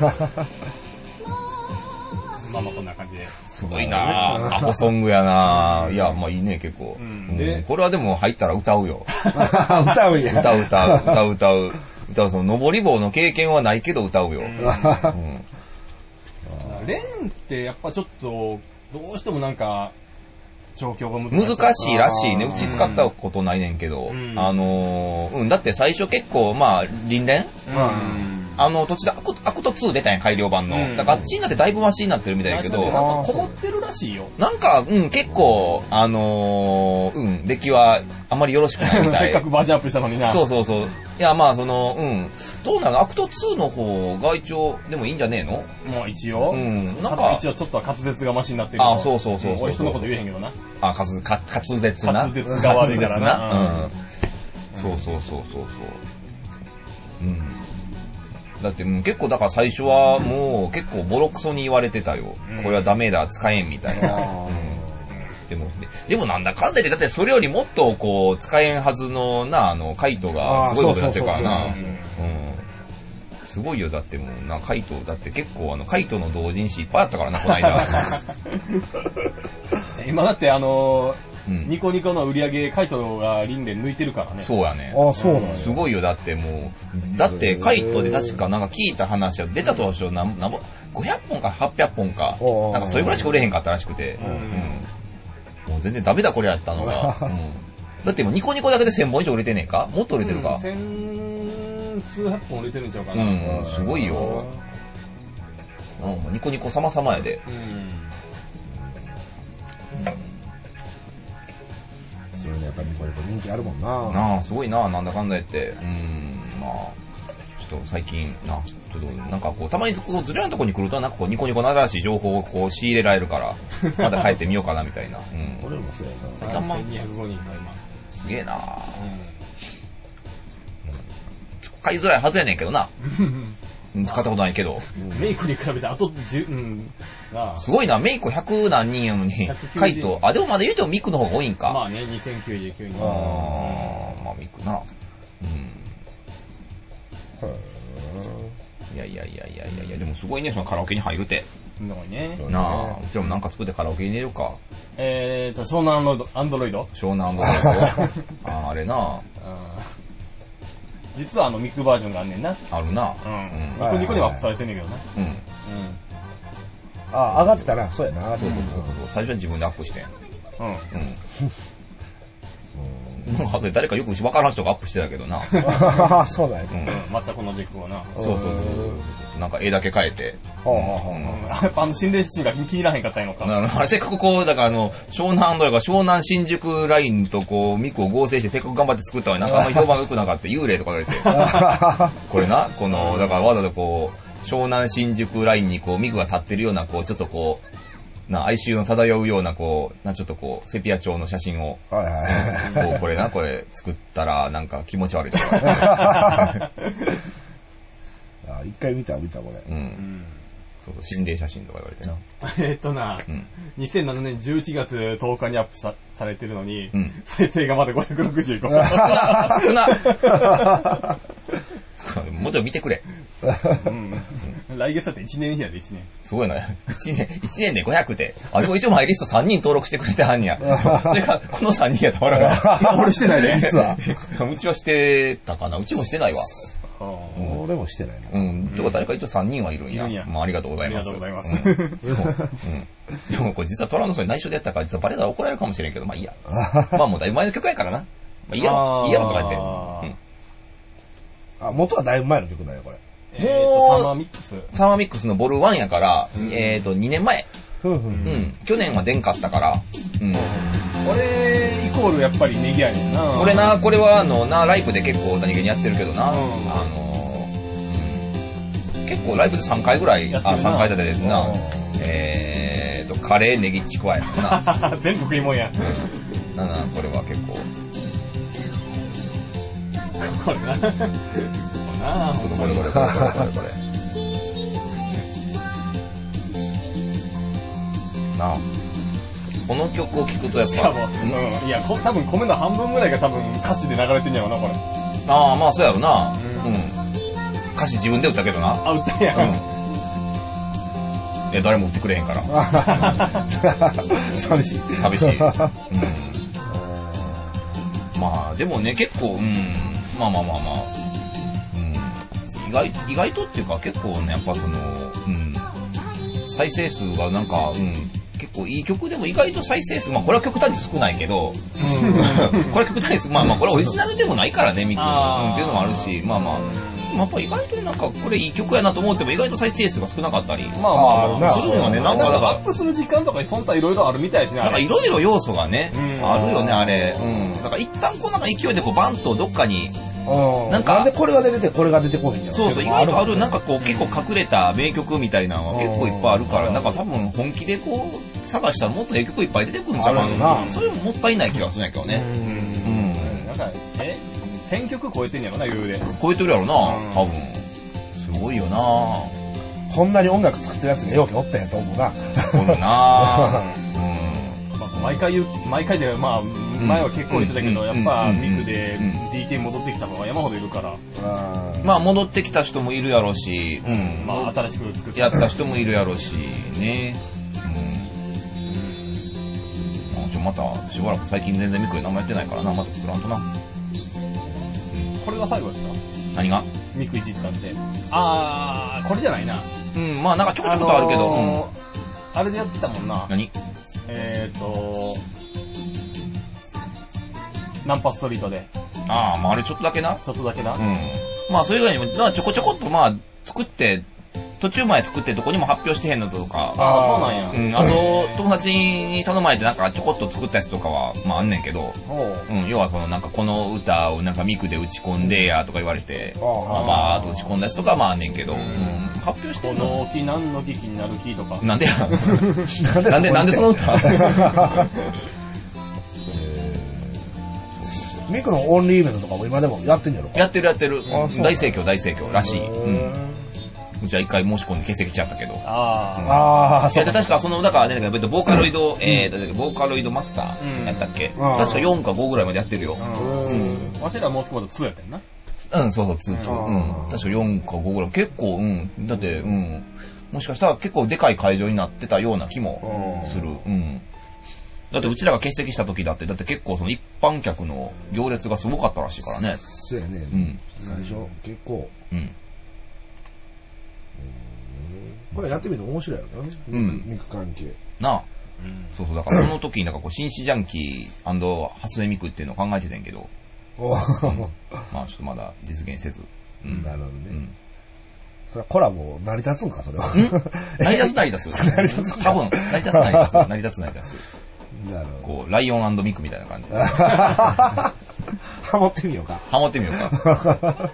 まあまあこんな感じで。 すごいなぁ。アホソングやなぁ。いや、まあいいね、結構。うん、で、うん、これはでも入ったら歌うよ。 歌うんや。 歌う歌う、歌う歌う。歌う、その、登り棒の経験はないけど歌うよ。うん。 レンってやっぱちょっと、どうしてもなんか、調教が難しい。 難しいらしいね。うち使ったことないねんけど。うん、あのー、うん、だって最初結構、まあ、輪廻、うんあの、途中でアク、アクトツー出たんや、改良版の。うん、だからあっちになってだいぶマシになってるみたいだけど。 なんかこもってるらしいよ。 なんか、うん、結構、あのー、うん、出来はあんまりよろしくないみたい。 せっかくバージョンアップしたのにな。 そうそうそう。いや、まあ、その、うん。どうなのアクトツーの方が一応、でもいいんじゃねえのまあ一応。 うん。なんか。 一応ちょっと滑舌がマシになってる。 あ、そうそうそうそう。 俺人のこと言えへんけどな。 あ、滑舌、滑舌な。 滑舌が悪いからな。 うん。そうそうそうそうそう。うん。だって、うん、結構だから最初はもう結構ボロクソに言われてたよ。うん、これはダメだ、使えんみたいな。うん、でも、でもなんだかんだで、だってそれよりもっとこう、使えんはずのな、あの、カイトがすごいことになってるからな。すごいよ、だってもうな、カイト、だって結構あの、カイトの同人誌いっぱいあったからな、この間。 今だってあのー、うん、ニコニコの売り上げ、カイトがリンレン抜いてるからね。 そうやね。 あ、そうなんや。 すごいよ、だってもう、だってカイトで確かなんか聞いた話は出た当初、なん、なんぼ、ごひゃっぽんかはっぴゃっぽんか、なんかそれぐらいしか売れへんかったらしくて、うんうん、もう全然ダメだこれやったのが、うん、だってもうニコニコだけでせんぼん以上売れてねえかもっと売れてるか、うん、 千数百本売れてるんちゃうかな。 うん、すごいよ。うん、ニコニコ様々やで。うんうんそれね、やっぱりニコニコ人気あるもんな。 なあ、すごいな、なんだかんだ言って。うん、まあ、ちょっと最近、な、ちょっとなんかこう、たまにこう、ずるいとこに来ると、なんかこう、ニコニコの新しい情報をこう、仕入れられるから、また帰ってみようかな、みたいな。うん。 俺もそうやな。さんぜんにひゃくごにんか、今。 すげえなぁ。うん。買いづらいはずやねんけどな。使ったことないけど。 メイクに比べてあとじゅう、うん。 すごいな、メイクひゃくなんにんやのに、カイト、あ、でもまだ言うてもミクの方が多いんか。 まあね、にせんきゅうじゅうきゅうにん。 ああ、まあミクな。うん。いやいやいやいやいやいや、でもすごいね、そのカラオケに入るって。 すごいね。 なあ、うちらもなんか作ってカラオケに入れるか。 えーと、湘南アンドロイド湘南アンドロイドああ、あれな。 実はあのミックバージョンがあんねんな。 あるな。 うん。ニコニコにはアップされてんねんけどな。うん。うん。 あ、上がってたな。そうやな。 そうそうそうそう。最初は自分でアップしてん。うん。うん。なんか後で誰かよく分からん人がアップしてたけどな。 ああ、そうだよ。 うん。全く同じ曲はな。 そうそうそうそう。なんか絵だけ変えて。 はあはあ。やっぱあの心霊地が気に入らへんかったんやのか。 あれせっかくこう、だからあの、湘南アンドロイドが湘南新宿ラインとこう、ミクを合成してせっかく頑張って作ったのになんかあんまり評判良くなかった幽霊とか言われて。これな、この、だからわざとこう、湘南新宿ラインにこう、ミクが立ってるようなこう、ちょっとこう、な、哀愁の漂うような、こう、な、ちょっとこう、セピア調の写真を、はいはい、こう、これな、これ、作ったら、なんか気持ち悪いとか。 あ、一回見た、見た、これ。うん。うん、 そうそう、心霊写真とか言われてな。 えっとな、うん、にせんななねんじゅういちがつとおかにアップさされてるのに、うん、再生がまだごひゃくろくじゅうご。少な少なもうちょい見てくれ。 うん、来月だっていちねんやでいちねん。 すごいな。いちねん、いちねんでごひゃくで。あ、でも一応マイリストさんにん登録してくれてはんにや。それが、このさんにんやったら。 俺してないね、実は。 うちはしてたかな。うちもしてないわ。 俺もしてないな。うん。てか誰か一応さんにんはいるんや。まあありがとうございます。 ありがとうございます。 でもこれ実はトランドソに内緒でやったから実はバレたら怒られるかもしれんけど、まあいいや。まあもうだいぶ前の曲やからな。まあいいやろ。いいやろとか言って。 あ、元はだいぶ前の曲なんや、これ。 えーと、サマーミックス。 サマーミックスのボルワンやから、えーと、にねんまえ。うん。去年は出んかったから。うん。 俺イコールやっぱりネギやねんな。 これな、これはあのな、ライブで結構何気にやってるけどな。あの、結構ライブでさんかいぐらい、あ、さんかい立てですな。えーと、カレーネギちくわやな。 全部食いもんや。 なな、これは結構。 これな。これな。 ちょっとこれこれこれこれこれこれ。なあ。この曲を聴くとやっぱ、 うん、いや、多分米の半分ぐらいが多分歌詞で流れてんやろな、これ。 ああ、まあそうやろな。うん。歌詞自分で歌ったけどな。 あ、歌やん。うん。 え、誰も売ってくれへんから。 寂しい。 寂しい。うん。まあ、でもね、結構、うん、まあまあまあまあ、うん。意外、意外とっていうか結構ね、やっぱその、うん。再生数がなんか、うん。結構いい曲でも意外と再生数、まあこれは極端に少ないけど、これは極端に少ない、まあまあこれはオリジナルでもないからね、ミクのっていうのもあるし、まあまあ、やっぱ意外となんかこれいい曲やなと思っても意外と再生数が少なかったり、 まあまあ、 するのはね、なんかだから、 アップする時間とかそんないろいろあるみたいしね。 なんかいろいろ要素がね、あるよね、あれ。うん。だから一旦こうなんか勢いでこうバンとどっかに、 なんか、なんでこれが出ててこれが出てこないんじゃん。 そうそう、意外とある、なんかこう結構隠れた名曲みたいなのが結構いっぱいあるから、なんか多分本気でこう、探したらもっと名曲いっぱい出てくるんじゃないかな。それももったいない気がするんやけどね。 うん。なんか、えせんきょく超えてんやろな、余裕で。 超えてるやろな、多分。すごいよな。 こんなに音楽作ってるやつがようけおったんやと思うな。 おるな。 毎回言う、毎回じゃ、まあ、前は結構言ってたけど、やっぱミクで ディーケー 戻ってきたのが山ほどいるから。 まあ戻ってきた人もいるやろうし、 うん、まあ新しく作ってやった人もいるやろうし、ね。うん。またしばらく最近全然ミクで名前やってないからな、また作らんとな。 これが最後やった？ 何が？ ミクいじったって。あー、これじゃないな。 うん、まあなんかちょこちょことあるけど、うん、 あれでやってたもんな。 何？ えーと、ナンパストリートで。 ああ、まああれちょっとだけな。 ちょっとだけな。 うん。まあそれ以外にも、まあちょこちょこっとまあ作って、途中まで作ってどこにも発表してへんのとか。 ああ、そうなんや。 うん。あと、友達に頼まれてなんかちょこっと作ったやつとかは、まああんねんけど。うん。要はそのなんかこの歌をなんかミクで打ち込んでやとか言われて、まあバーっと打ち込んだやつとかはまああんねんけど。うん。発表してんの？ この木何の木気になる木とか。 なんでやなんで、なんでその歌ミクのオンリーイベントとかも今でもやってんやろ？ やってるやってる。大盛況大盛況らしい。うん。うちは一回申し込んで欠席しちゃったけど。 ああ。ああ、 そう。確かその、だからね、ボーカロイド、えー、ボーカロイドマスターやったっけ？確かよんかごぐらいまでやってるよ。 うん。わしら申し込むとにやったんな。 うん、そうそう、ツーツー。うん。確かよんかごぐらい。結構、うん。だって、うん。もしかしたら結構でかい会場になってたような気もする。うん。だってうちらが欠席した時だって、だって結構その一般客の行列がすごかったらしいからね。 そうやね。 うん。 最初、結構。 うん。 これやってみて面白いやろな。うん。ミク関係。 なあ。うん、そうそう、だからこの時になんかこう、紳士ジャンキーハスネミクっていうのを考えてたんやけど。うん、まあちょっとまだ実現せず。 うん、なるほどね。うん、それはコラボ成り立つんか、それは。 成り立つ成り立つ。成り立つ多分、成り立つ成り立つ。成り立つ成り立つ。 なるほど。 こう、ライオン&ミクみたいな感じ。 ハモってみようか。 ハモってみようか。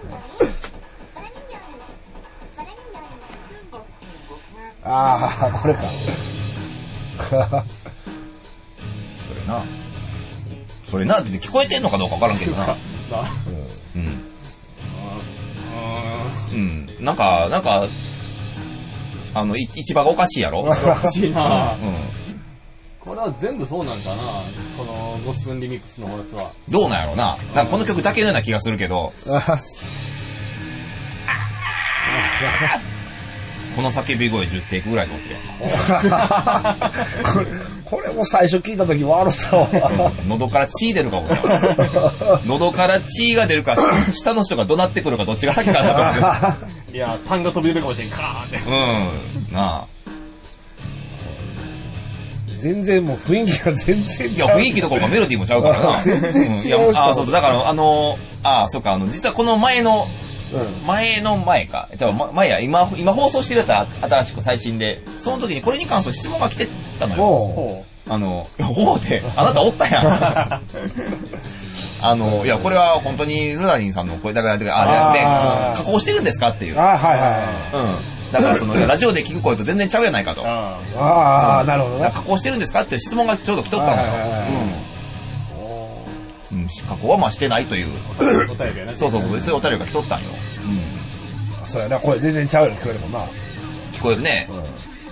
ああ、これか。 それな。それなって聞こえてんのかどうかわからんけどな。うん。うん。なんか、なんか、あの、市場がおかしいやろ？ おかしいな。うん。これは全部そうなんかな、このゴッスンリミックスのやつは。 どうなんやろうな。なんかこの曲だけのような気がするけど。 この叫び声じゅっていくぐらい取ってこれ、これも最初聞いた時笑ったわ。 喉から血出るかもね。喉から血が出るか、下の人が怒鳴ってくるかどっちが先かなと思って。 いや、痰が飛び出るかもしれん、カーンって。 うん。なあ。 全然もう雰囲気が全然違う。 いや、雰囲気どころかメロディーもちゃうからな。 全然違う人、 うん、あ、そうそう、だから、あの、あ、そうか、あの、実はこの前の、 うん、 前の前か。じゃあ、前や、今、今放送してるやつは新しく最新で、その時にこれに関する質問が来てたのよ。 おうあの、おうって、あなたおったやん。あの、いや、これは本当にルナリンさんの声だから、あ、で、加工してるんですかっていう。 あ、はいはいはい。 うん。だからそのラジオで聞く声と全然ちゃうやないかと。 ああ、うん、なるほどね。 加工してるんですかっていう質問がちょうど来とったのよ。うん。うん、加工はまあしてないという。 お便りやな。 そうそうそう、そういうお便りが来とったんよ。 うん。そうやな、声全然ちゃうように聞こえるもんな。 聞こえるね。 うん、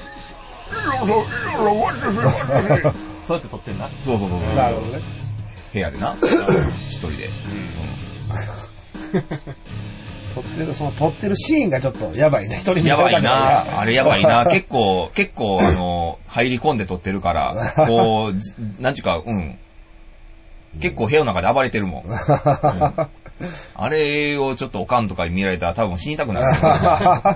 そうやって撮ってんな。 そうそうそう。 なるほどね。 部屋でな。一人で。うん。 撮ってる、その撮ってるシーンがちょっとやばいね。一人見やばいな。あれやばいな。結構、結構、あの、入り込んで撮ってるから、こう、なんちゅうか、うん。結構部屋の中で暴れてるもん。うん、あれをちょっとおかんとかに見られたら多分死にたくなる。ま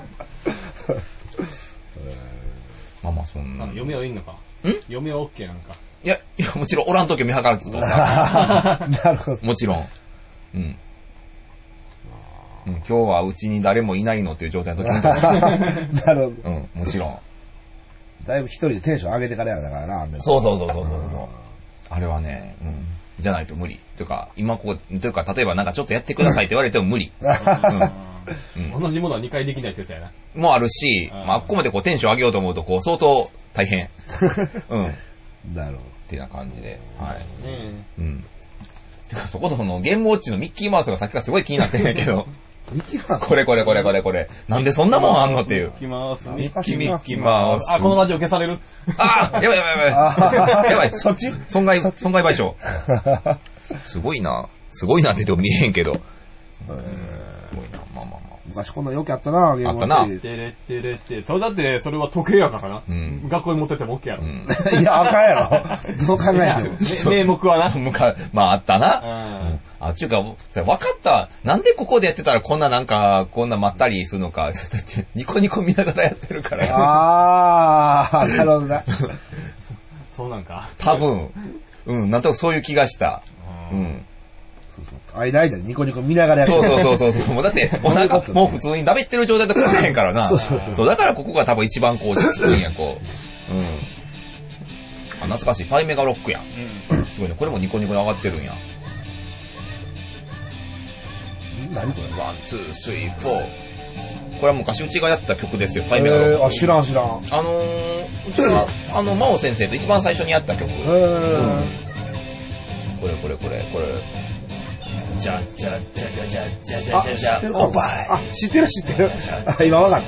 あまあ、そんな。 嫁はいんのか。ん嫁は OK なんか。 いや、いや、もちろんおらんとき見計らってと。 なるほど。 もちろん。うん。うん、今日はうちに誰もいないのっていう状態の時になるほど。 うん、もちろん。 だいぶ一人でテンション上げてからやだからな、あんそうそうそうそうそうそう。あれはね、うん。じゃないと無理。というか、今ここ、というか、例えばなんかちょっとやってくださいって言われても無理。 うん、同じものはにかいできないってやつやな。 もあるし、まあ、あっこまでこうテンション上げようと思うと、こう、相当大変。うん。 なるほど。 ってな感じで。はい。うん。うん。てか、そことその、ゲームウォッチのミッキーマウスがさっきからすごい気になってんだけど。 ミッキーマウスこれこれこれこれこれ。なんでそんなもんあんのっていう。 ミッキーマウス。 ミッキーミッキーマウス。 あ、このラジオ消されるあやばいやばいやばい。やばい。 そっち損害、損害賠償。すごいな。すごいなって言っても見えへんけど。すごいな。まあまあまあ。 昔こんなよくあったな、 ゲームウォッチ。あったな。 てれってれって。それだって、それは時計やからな。うん。学校に持ってても OK やろ。うん、 いや、あかんやろ。どう考えても。 名目はな。 むか、まああったな。うん。あ、ちゅうか、それ分かった。なんでここでやってたらこんななんか、こんなまったりするのか。だって、ニコニコ見ながらやってるから。 あー、なるほどな。 そうなんか。 多分。うん、なんとなくそういう気がした。うん。 そうそう。間間ニコニコ見ながらやる。 そうそうそうそう。もうだって、お腹、もう普通にだべってる状態で食えへんからな。 そうそうそう。 そう、だからここが多分一番こう、落ち着くんや、こう。うん。あ、懐かしい。パイメガロックやん。うん。すごいね。これもニコニコに上がってるんや。 何これ？ ワン、ツー、スリー、フォー。これは昔うちがやった曲ですよ。パイメガロック。 あ、知らん知らん。 あのー、うちは、あの、真央先生と一番最初にやった曲。へー。これこれこれ、これ。じゃじゃじゃじゃじゃじゃじゃじゃじゃおっぱい。 あ、知ってる知ってる。あ、今わかった。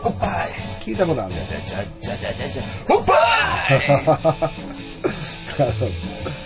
おっぱい。 聞いたことあるね。 じゃじゃじゃじゃじゃじゃおっぱい。 なるほど。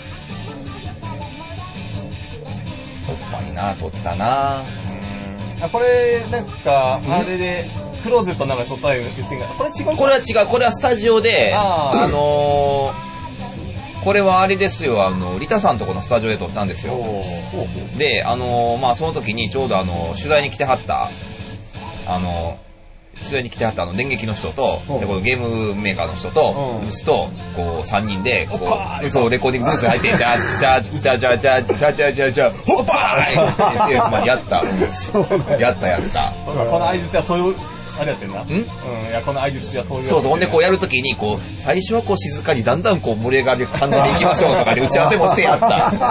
おっぱいな、撮ったな。 あ、これ、なんか、あれで、クローゼットの中で撮った言ってんが、これ違う？ これは違う。これはスタジオで、あのー、これはあれですよ、あの、リタさんとこのスタジオで撮ったんですよ。で、あのー、まあ、その時にちょうどあの、取材に来てはった、あの、取材に来てはったあの、電撃の人と、で、このゲームメーカーの人と、うちと、こう、三人で、こう、そう、レコーディングブースに入って、じゃじゃじゃじゃじゃじゃじゃじゃじゃ、ほっぱーいって言って、まあ、やった。やったやった。 この相槌はそういう、あれやってんな。んうん。いや、この相槌はそういう。 そうそう。ほんで、こうやるときに、こう、最初はこう静かに、だんだんこう盛り上がる感じでいきましょうとかで打ち合わせもしてやった。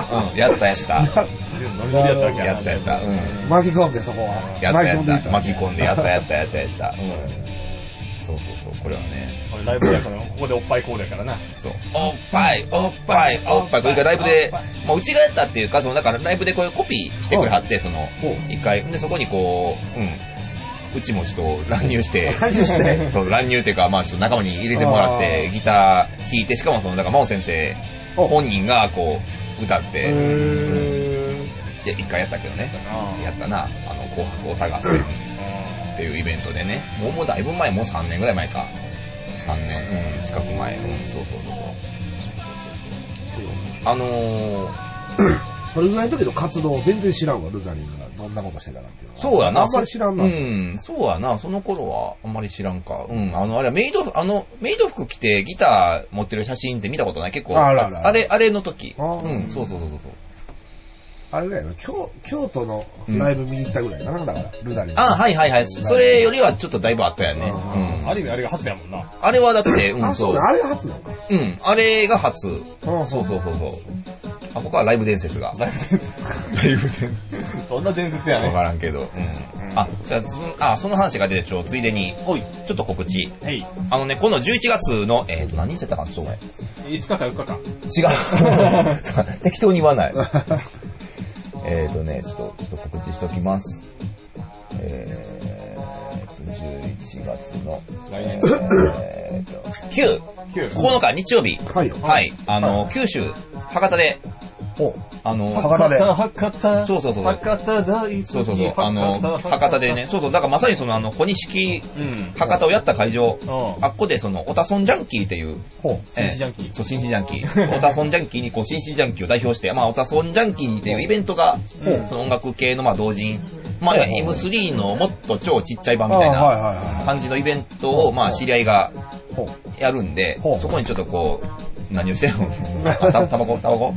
うん。やったやった。やったやった。うん。 巻き込んで、そこは。 やったやった。巻き込んで、やったやったやったやった。うん。そうそうそう。これはね。 これライブやから、ここでおっぱいコールやからな。 そう。おっぱい、おっぱい、おっぱい。これがライブで、まあ、うちがやったっていうか、その、だからライブでこういうコピーしてくれはって、その、一回。で、そこにこう、うん。うちもちょっと乱入して、 乱入して、 そう、乱入っていうか、まあちょっと仲間に入れてもらって、ギター弾いて、しかもその、だから真央先生本人がこう、歌って、で、一回やったけどね。やったな、あの、紅白歌合戦。 っていうイベントでね、もうもうだいぶ前、もうさんねんぐらい前か。さんねん、うん、近く前。うん、そうそうそうそう。あのー、 それぐらいの時の活動を全然知らんわ、ルザリンがどんなことしてたかっていうのは。 そうやな。 あんまり知らんな。 うん、そうやな。その頃はあんまり知らんか。うん、あの、あれメイド、あの、メイド服着てギター持ってる写真って見たことない結構。 あららあれ、あれの時。 あうん、そうそうそうそう。 あれぐらいの、京、京都のライブ見に行ったぐらいかな、だから、ルザリン。 あ、はいはいはい。それよりはちょっとだいぶあったやね。 うん。ある意味あれが初やもんな。 あれはだって、うん、 あ、そうだ、あれが初なのか。 うん、あれが初。 そうそうそうそうそう。あ、他はライブ伝説が。 ライブ伝説。ライブ伝説。どんな伝説やねん。 わからんけど。うん。あ、じゃあ、あ、その話が出てちょ、ついでに、おい、ちょっと告知。 はい。 あのね、このじゅういちがつの、えっと、何日だったかな、そうね。 いつかかよっかか。 違う。適当に言わない。えっとね、ちょっと、ちょっと告知しときます。えーと、じゅういちがつの、 来年えーと、きゅう、ここのか、日曜日。 はい。 はい。あの、九州、博多で、 おあの、 博多で。 博多。 そうそうそう。 博多大好き。 そうそうそう。あの、博多でね。そうそう。だからまさにその、あの、小錦、博多をやった会場、あっこでその、オタソンジャンキーっていう、 紳士ジャンキー。 そう、紳士ジャンキー。オタソンジャンキーに、こう、紳士ジャンキーを代表して、まあ、オタソンジャンキーっていうイベントが、その音楽系の、まあ、同人、まあ、エムスリー のもっと超ちっちゃい版みたいな感じのイベントを、まあ、知り合いがやるんで、そこにちょっとこう、何をしてるのた、タバコタバコ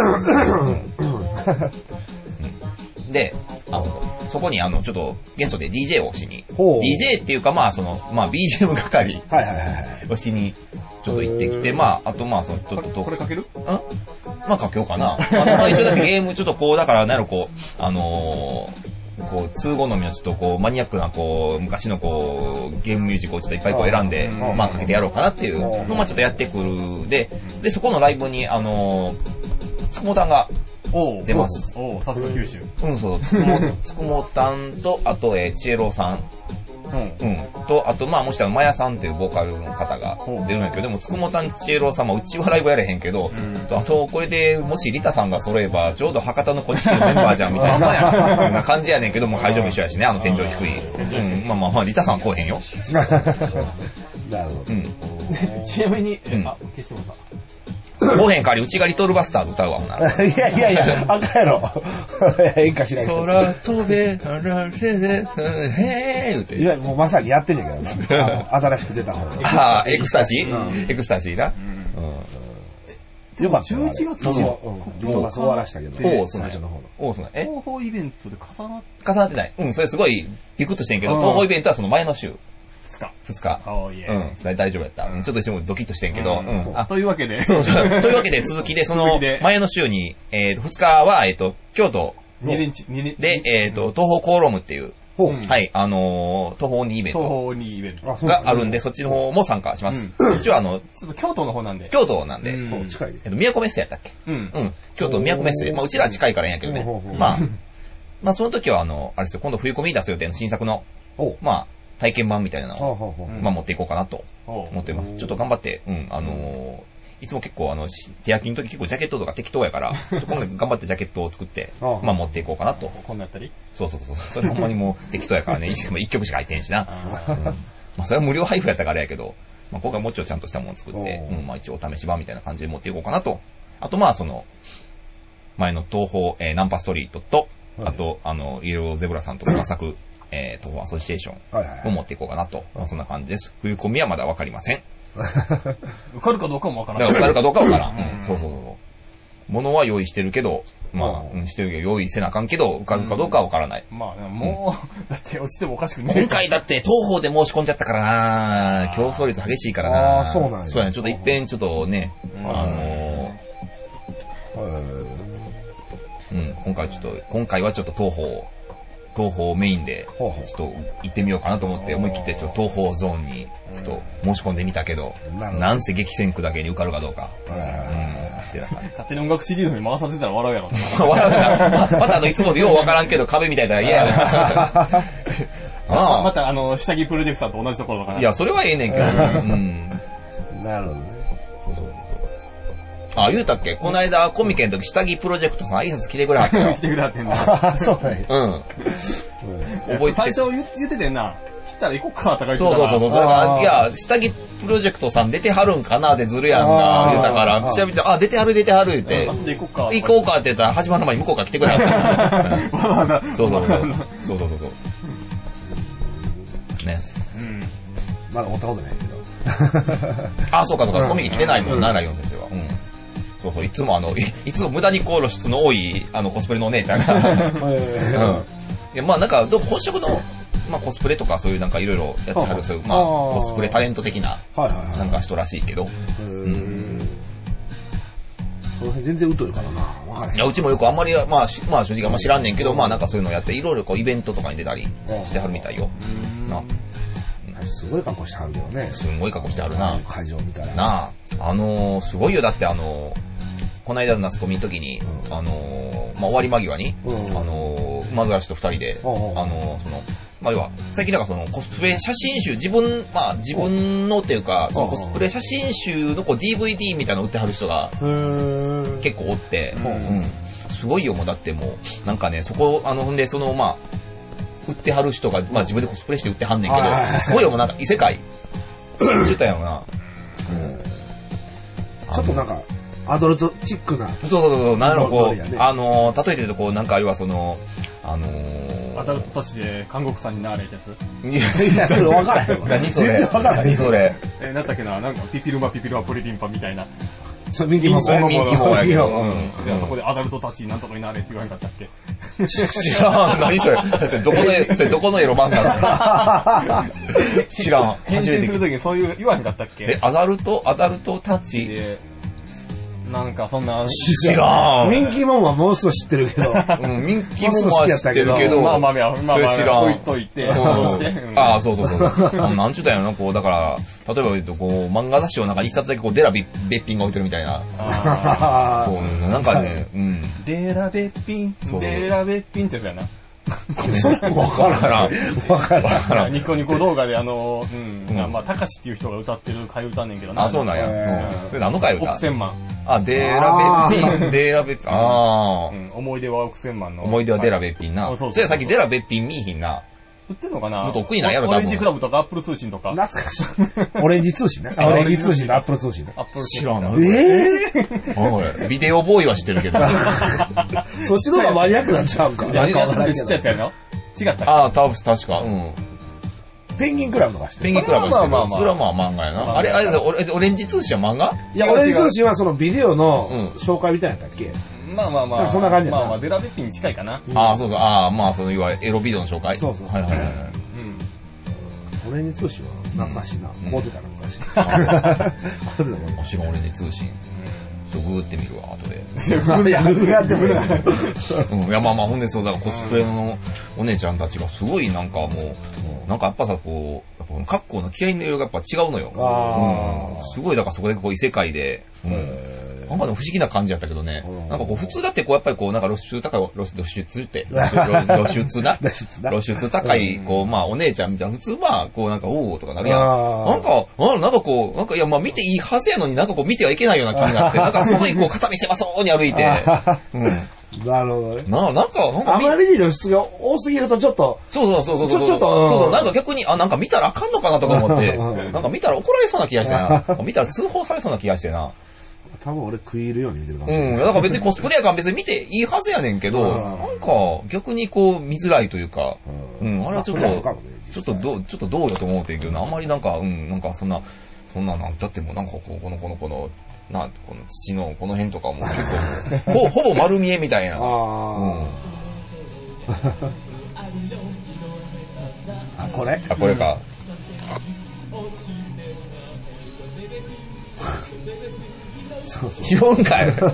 で、あ、そうそう。そこにあの、ちょっとゲストで ディージェー をしに、ディージェー っていうかまあ、その、まあ ビージーエム 係をしに、ちょっと行ってきて、まあ、あとまあ、その、ちょっと、 これかけるんまあ、かけようかな。まあ、一緒だけゲームちょっとこう、だから、なんやろ、こう、あのー、こう、通好みのちょっとこう、マニアックなこう、昔のこう、ゲームミュージックをちょっといっぱいこう選んで、まあかけてやろうかなっていうのをまあちょっとやってくるで、で、そこのライブに、あのー、つくもたんが出ます。 おお、さすが九州。 うん、そう、つくも、つくもたんと、あと、えー、ちえろうさん。うん。うん。と、あと、まあ、もしくは、まやさんっていうボーカルの方が出るんやけど、でも、つくもたんちえろうさんも、うちはライブやれへんけど、うん、あと、これで、もしリタさんが揃えば、ちょうど博多の小錦のメンバーじゃん、みたいな、な感じやねんけども、会場も一緒やしね、あの天井低い。うん、まあまあまあ、リタさんは来おへんよ。 なるほど。 うん。 ちなみに、うん、あ、消してもらった。 来おへん代わり、うちがリトルバスターズ歌うわ、ほな。 いやいやいや、あかんやろ。ええかしらんけど。 空飛べ、あられれ、へー言うて。 いや、もうまさにやってんねんけどな。新しく出た方ああ、エクスタシーエクスタシーな。 よかった。 じゅういちがつの、リトルバス終わらしたけど。 おお、最初の方の。おお、そうえ東宝イベントで重なっ重なってない。うん、それすごい、ビクッとしてんけど、東宝イベントはその前の週。 ふつか。 ふつか。 おー、いえ。 うん、大丈夫やった。ちょっと一瞬ドキッとしてんけど。うん。 あ、というわけで。 そうそう。というわけで続きで、その、前の週に、えっと、ふつかは、えっと、京都。 に連チ、に連で、えっと、東宝コーロームっていう。はい、あの、東宝にイベント。 東宝にイベント。 があるんで、そっちの方も参加します。そっちはあの、 ちょっと京都の方なんで。 京都なんで。 近いで。 えっと、宮古メッセやったっけうん。うん。京都宮古メッセ。まあ、うちらは近いからいいんやけどね。まあ、まあ、その時はあの、あれですよ、今度冬コミ出す予定の新作の、まあ、体験版みたいなのを、まあ、持っていこうかなと思ってます。ちょっと頑張って、うん、あの、いつも結構あの、手焼きの時結構ジャケットとか適当やから、今回頑張ってジャケットを作って、まあ持っていこうかなと。 こんなやったりそうそうそう。それほんまにもう適当やからね、しかも一曲しか入ってんしな。うん、まあそれは無料配布やったからあれやけど、まあ今回もうちょっとちゃんとしたものを作って、うん、まあ一応お試し版みたいな感じで持っていこうかなと。あとまあその、前の東宝、えー、ナンパストリートと、あと、あの、イエローゼブラさんとか作、えー、東宝アソシエーションを持っていこうかなと。まあそんな感じです。冬込みはまだわかりません。 受かるかどうかもわからない。 受かるかどうかわからん。うん、そうそうそう。物は用意してるけど、まあ、うん、してるけど用意せなあかんけど、受かるかどうかはわからない。 うん、まあ、もう、うん、だって落ちてもおかしくない。 今回だって東宝で申し込んじゃったからな競争率激しいからなああ、そうなんや。 そうやね。ちょっと一遍ちょっとね、あのー、うん、今回ちょっと、今回はちょっと東宝、東宝メインで、ちょっと行ってみようかなと思って、思い切ってちょっと東宝ゾーンに、ちょっと申し込んでみたけど、なんせ激戦区だけに受かるかどうか。うん。ってな感じ。 勝手に音楽 シーディー のに回させたら笑うやろな。 笑うな。またあの、いつもようわからんけど壁みたいな嫌やな。 あまたあの、下着プロジェクトさんと同じところだから。 いや、それはええねんけど。うん。 なるほどね。そうそうそう。 あ、言うたっけこの間、コミケの時、下着プロジェクトさん挨拶来てくれはったよ。 来てくれはってんの。 あ、そうだね。 うん。 覚えて最初言っててんな。来たら行こっかとか言ってたそうそうそうそう。いや、下着プロジェクトさん出てはるんかなってずるやんが、言ったから、調べて、あ、出てはる出てはる言って。 後で行こっか。 行こうかって言ったら、始まる前に向こうから来てくれはった。そうそうそう。そうそうそうそう。ね。 うん。まだ思ったことないけど。 あ、そうかそうか。コミケ来てないもんな、ライオン先生は。うん。そうそう。いつもあの、いつも無駄に露出の多い、あの、コスプレのお姉ちゃんが。うん。いや、まあなんか、本職の、まあコスプレとかそういうなんかいろいろやってはる、そういう、まあコスプレタレント的な、なんか人らしいけど。うん。 その辺全然疎いからな。わからへん。 いや、うちもよくあんまり、まあ、まあ正直あんま知らんねんけど、まあなんかそういうのやって、いろいろこうイベントとかに出たりしてはるみたいよ。な。 すごい格好してはるけどね。 すごい格好してはるな。 会場見たら。 なあ。あのー、すごいよ。だってあのー、この間の夏コミの時に、うん、あのー、まあ終わり間際に、うん、あのー、馬ずらしと二人で、うん、あのー、その、まあ要は、最近だからそのコスプレ写真集、自分、まあ自分のっていうか、そのコスプレ写真集のこう ディーブイディー みたいなの売ってはる人が結構おって、うん、すごいよ。もうだってもう、なんかね、そこ、あの、ほんでその、まあ、売ってはる人が、まあ自分でコスプレして売ってはんねんけど、すごいよ。もうなんか異世界、知ったよな。うん、 ちょっとなんか、アドルトチックな。 そうそうそう、なんやろ、こう、あの、例えて言うと、こう、なんか、要はその、あのー、アダルトたちで監獄さんになれってやつ。 いや、それ分からへんわ。 何それ。 全然分からへん。 何それ。 え、なんだっけな、なんか、ピピルマピピルマプリピンパみたいな。 そう、ミキモモ。ミキモやけど。 うん。そこでアダルトたちなんとかになれって言わへんかったっけ。 知らん。何それ。どこの、それどこのエロ漫画なの知らん。 変身するときにそういう言わへんかったっけ。 え、アダルトアダルトたちなんかそんな知らん。 ミンキーモンはもう少し知ってるけど。 うん、ミンキーモンは知ってるけど。 まあまあまあまあ、 知らん。 置いといて。 ああ、そうそうそう。なんちゅうたんやろな、こう、だから、例えば言うと、こう、漫画雑誌をなんか一冊だけこう、デラべっぴんが置いてるみたいな。そう、なんかね、うん。 デラべっぴん、デラべっぴんってやつやな。 それもわからん。わからん。 ニコニコ動画であの、うん、まあ、たかしっていう人が歌ってる替え歌んねんけどな。 あ、そうなんや。それ何の替え歌？ 億千万。 あ、デーラべっぴん、デーラべっぴん。ああ。 思い出は億千万の。 思い出はデラべっぴんな。それさっきデラべっぴん見いひんな。 売ってんのかな？ もっと得意なんやろ、 オレンジクラブとかアップル通信とか。 懐かしい。オレンジ通信ね。オレンジ通信とアップル通信ね。 アップル知らんな。 えぇビデオボーイは知ってるけど。 そっちの方がマニアックなんちゃうか。 なんかちっちゃいやつやの？違ったっけ？ ああ、多分確か。うん。 ペンギンクラブとかしてる。ペンギンクラブしてる。まあまあそれはまあ漫画やな。あれ、あれ、オレンジ通信は漫画？ いや、オレンジ通信はそのビデオの紹介みたいなやったっけ？ まあまあまあ。 そんな感じやな。 まあまあ、デラベッピンに近いかな。 ああ、そうそう。ああ、まあ、その、いわゆるエロビデオの紹介。 そうそう。 はいはいはい。 オレンジ通信は懐かしいな。こう出たな、昔。こう出たもん。私がオレンジ通信。ちょっとグーってみるわ、後で。 いや、グーやってもいいな。 うん。いや、まあまあ、ほんでそう、だからコスプレのお姉ちゃんたちがすごいなんかもう、なんかやっぱさ、こう、やっぱ格好の気合いの色がやっぱ違うのよ。うん。すごい、だからそこでこう異世界で、うん。なんか不思議な感じやったけどね。なんかこう普通だってこうやっぱりこうなんか露出高い、露出って、露出な露出高い、こうまあお姉ちゃんみたいな、普通まあこうなんかおーとかなるやん。なんか、あなんかこう、なんかいやまあ見ていいはずやのになんかこう見てはいけないような気になって、なんかすごいこう肩身狭そうに歩いて。うん。 なるほどね。 な、なんか、なんか。 あまりに露出が多すぎるとちょっと。 そうそうそうそう。ちょっと、そうそう、なんか逆に、あ、なんか見たらあかんのかなとか思って、なんか見たら怒られそうな気がしてな。見たら通報されそうな気がしてな。 多分俺食い入るように見てるかもしれない。 うん。だから別にコスプレやから別に見ていいはずやねんけど、なんか逆にこう見づらいというか、うん、あれはちょっと、ちょっとどう、ちょっとどうよと思うてんけどな、あんまりなんか、うん、なんかそんな、そんななんだってもうなんかこう、この、この、この、な、この土のこの辺とかも結構、ほ、ほぼ丸見えみたいな。あ、うん、 あ、これあ、これか。 そうそう。 拾うんかい。うん、確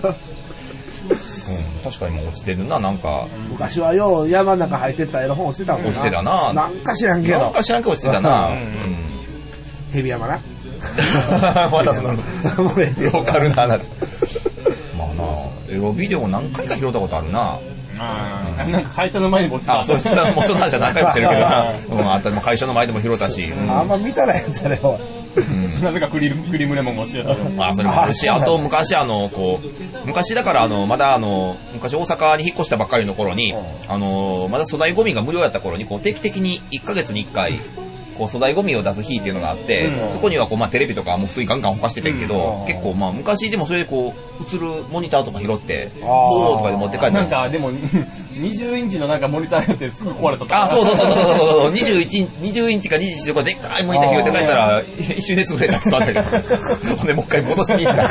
かにもう落ちてるな、なんか。 昔はよう山の中入ってったエロ本落ちてたもんな。 落ちてたな。 なんか知らんけど。 なんか知らんけど落ちてたな。うん。 ヘビ山な。 またその、ローカルな話。まあな、エロビデオ何回か拾ったことあるな。 ああ、なんか会社の前に持ってた。 あ、そうしたらもうその話は何回もしてるけどな。うん、あと会社の前でも拾ったし。 あんま見たらやつやね。 なぜかクリーム、クリームレモンが教えたの。 あ、それもあるし、あと昔あの、こう、昔だからあの、まだあの、昔大阪に引っ越したばっかりの頃に、あの、まだ粗大ゴミが無料やった頃に、こう定期的にいっかげつにいっかい、こう粗大ゴミを出す日っていうのがあって、うん、そこにはこうまあテレビとかも普通にガンガンほかしててんけど、うん、結構まあ昔でもそれでこう映るモニターとか拾ってボーとかで持って帰ったりなんかでもにじゅうインチのなんかモニターやってすぐ壊れたとかあそうそうそうそうそうにじゅういちインチかにじゅういちとかでっかいモニター拾って帰ったら一瞬で潰れたって座ったけどほんでもう一回戻しに行った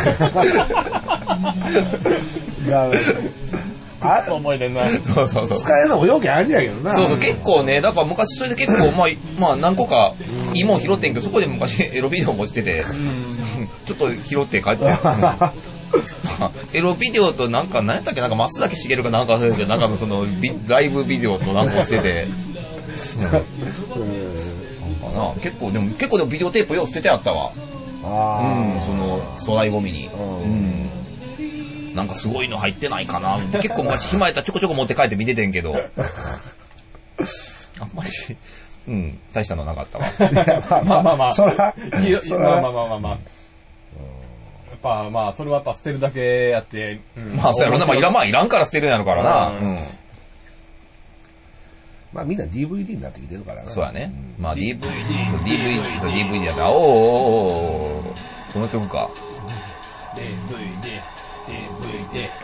なるほどあっと思い出んな。 そうそうそう。 使えるのも容器あるんやけどな。 そうそう、結構ね、だから昔それで結構、まあ、まあ何個かいいもん拾ってんけど、そこで昔エロビデオ持ちてて、ちょっと拾って帰って。エロビデオとなんか、何やったっけ、なんか松崎しげるかなんか忘れたけど、なんかそのライブビデオとなんかしてて。うん、なんかな、結構でも、結構でもビデオテープよう捨ててあったわ。あうん、その、粗大ゴミに。うんなんかすごいの入ってないかな。結構昔暇やったらちょこちょこ持って帰って見ててんけど。あんまり、うん、大したのなかったわ。 まあまあまあ。 そら、 そらまあまあまあまあまあ。やっぱまあ、それはやっぱ捨てるだけやって。 うん、まあそうやろな。まあいらん、まあいらんから捨てるんやろからな。うん。 まあみんな ディーブイディー になってきてるからな。 そうやね。うん、まあ ディーブイディー、そう ディーブイディー、そう ディーブイディー やったら、おーおーおーおーその曲か。ディーブイディー。ディーブイディー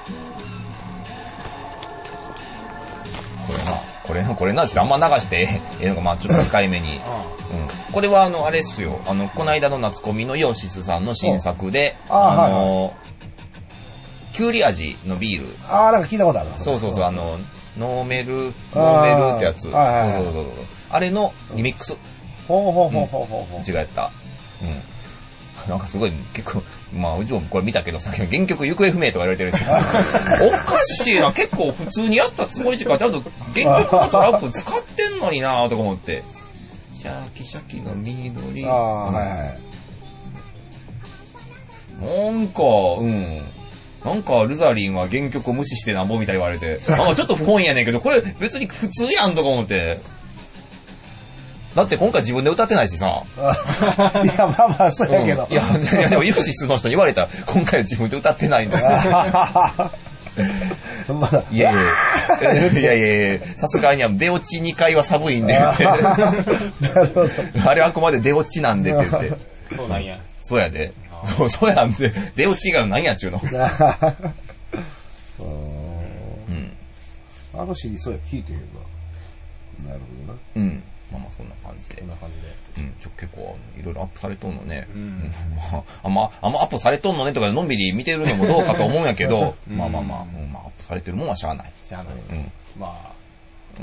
これな、これな、これな、ちょっとあんま流してええのか、まあちょっと控えめに。うん。これはあの、あれっすよ。あの、この間の夏コミのイオシスさんの新作で、あ, あの、はいはい、キュウリ味のビール。 ああ、なんか聞いたことある。 そうそうそう、あの、ノーメル、ノーメルってやつ。あ, そうそうそうそうあれのリミックス。 ほうほうほうほうほう。 うん、違った。うん。なんかすごい、結構、まあ、うちもこれ見たけどさ、原曲行方不明とか言われてるし、おかしいな、結構普通にやったつもりっていうか、ちゃんと原曲のトラップ使ってんのになとか思って。シャキシャキの緑。ああ、はいはい。なんか、うん。なんか、ルザリンは原曲を無視してなんぼみたい言われて、あちょっと不本意やねんけど、これ別に普通やんとか思って。だって今回自分で歌ってないしさ。 いや、まあまあ、そうやけど。 うん、いや、いやでもイオシスの人に言われた今回は自分で歌ってないんですよ。まだいやいやいやいやいやさすがに出落ちにかいは寒いんでって。あれはあくまで出落ちなんでって言って。 そうなんや。 そうやで。そう、そうやんで。出落ち以外の何やっちゅうの。 うん。あのシーンそうや聞いてるな。なるほどな。 うん。まあまあそんな感じで。 そんな感じで。うん、ちょ、結構いろいろアップされとんのね。うん。まあ、あんま、あんまアップされとんのねとかのんびり見てるのもどうかと思うんやけど、まあまあまあ、うん、まあアップされてるもんはしゃあない。 しゃあない。 うん。 まあ。 うん。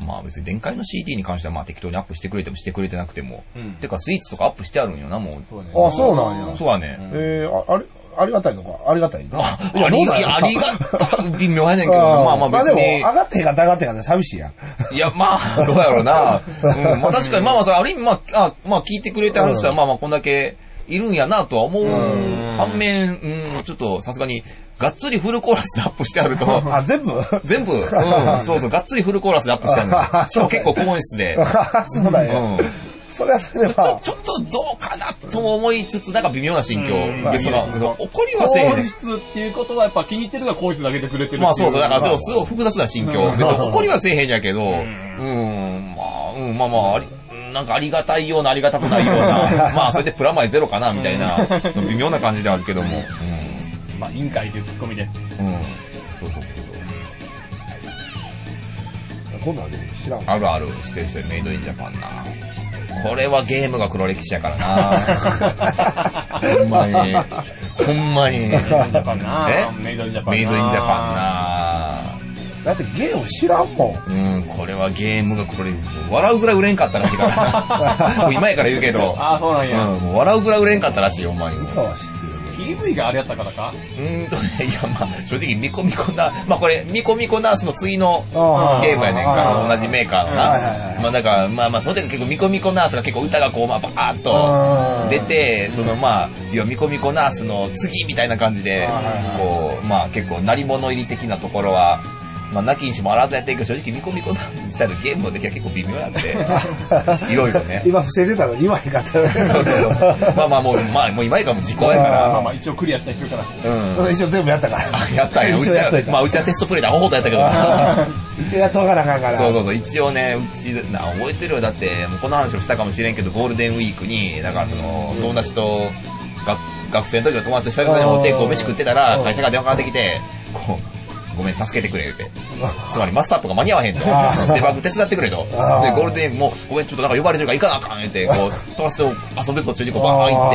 まあ別に電解の シーディー に関してはまあ適当にアップしてくれてもしてくれてなくても。うん。てかスイーツとかアップしてあるんよな、もう。 そうね。あ、そうなんや。 そうはね。 えー、あ、あれありがたいのかありがたいのあ、ありが、いや、ありがたい、微妙やねんけど、まあまあ別に。 まあでも、上がってへんかったら上がってへんかったら寂しいやん。 いや、まあ、どうやろうな。うん、まあ確かに、まあまあ、ある意味、まあ、あ、まあ聞いてくれてはる人は、まあまあこんだけいるんやなとは思う。反面、うん、ちょっとさすがに、がっつりフルコーラスでアップしてあると。 あ、全部全部。うん、そうそう、がっつりフルコーラスでアップしてあるの。しかも結構高音質で。 そうだよ。うんそれはそれはちょ、ちょっとどうかなとも思いつつ、なんか微妙な心境。で、その、怒りはせえへん。 高音質っていうことはやっぱ気に入ってるが高音質だけでくれてる。 まあそうそう、だからそう、すごい複雑な心境。別に怒りはせえへんやけど、うん、まあ、うん、まあまあ、あり、なんかありがたいようなありがたくないような、まあそれでプラマイゼロかな、みたいな、微妙な感じであるけども。 うん、まあ、委員会というツッコミで。 うん。そうそうそう。 今度はね、知らん。 あるある、知ってる人メイドインジャパンな。これはゲームが黒歴史やからな。ほんまに。ほんまに。メイドインジャパンな。 えメイドインジャパンな。 メイドインジャパンな。 だってゲーム知らんもん。うん、これはゲームが黒歴史。笑うぐらい売れんかったらしいからな。もう今やから言うけど。 ああ、そうなんや。 うん、もう笑うぐらい売れんかったらしいよ、お前。 歌は知ってる。 ピーブイ があれやったからかうーんとね、いやまあ、正直ミコミコナ、まあこれ、ミコミコナースの次のゲームやねんか、同じメーカーのな。まあだから、まあまあ、その時結構ミコミコナースが結構歌がこう、まあバーッと出て、そのまあ、いやミコミコナースの次みたいな感じで、こう、まあ結構鳴り物入り的なところは、 まあ、なきにしもあらずやってるけど、正直、ミコミコ自体のゲームの出来は結構微妙なんで、いろいろね。 今、伏せてたのに言わへんかったよね。そうそうそう。まあまあ、もう、まあ、もう今以下も時効やから。 まあまあ、一応クリアした人から。 うん。一応全部やったから。 あ、やったんや。うちは、まあ、うちはテストプレイでアホほどやったけど。 一応やっとかなあかんから。 そうそうそう。一応ね、うち、な、覚えてるよ。だって、もうこの話をしたかもしれんけど、ゴールデンウィークに、だからその、友達と、学、学生の時の友達と久々に会って、こう、飯食ってたら、会社が電話かかってきて、こう、ごめん、助けてくれ、って。つまり、マスターアップが間に合わへんと。デバッグ手伝ってくれと。で、ゴールデンもう、ごめん、ちょっとなんか呼ばれてるから行かなあかん、って、こう、友達と遊んでる途中にこう、バーン行って、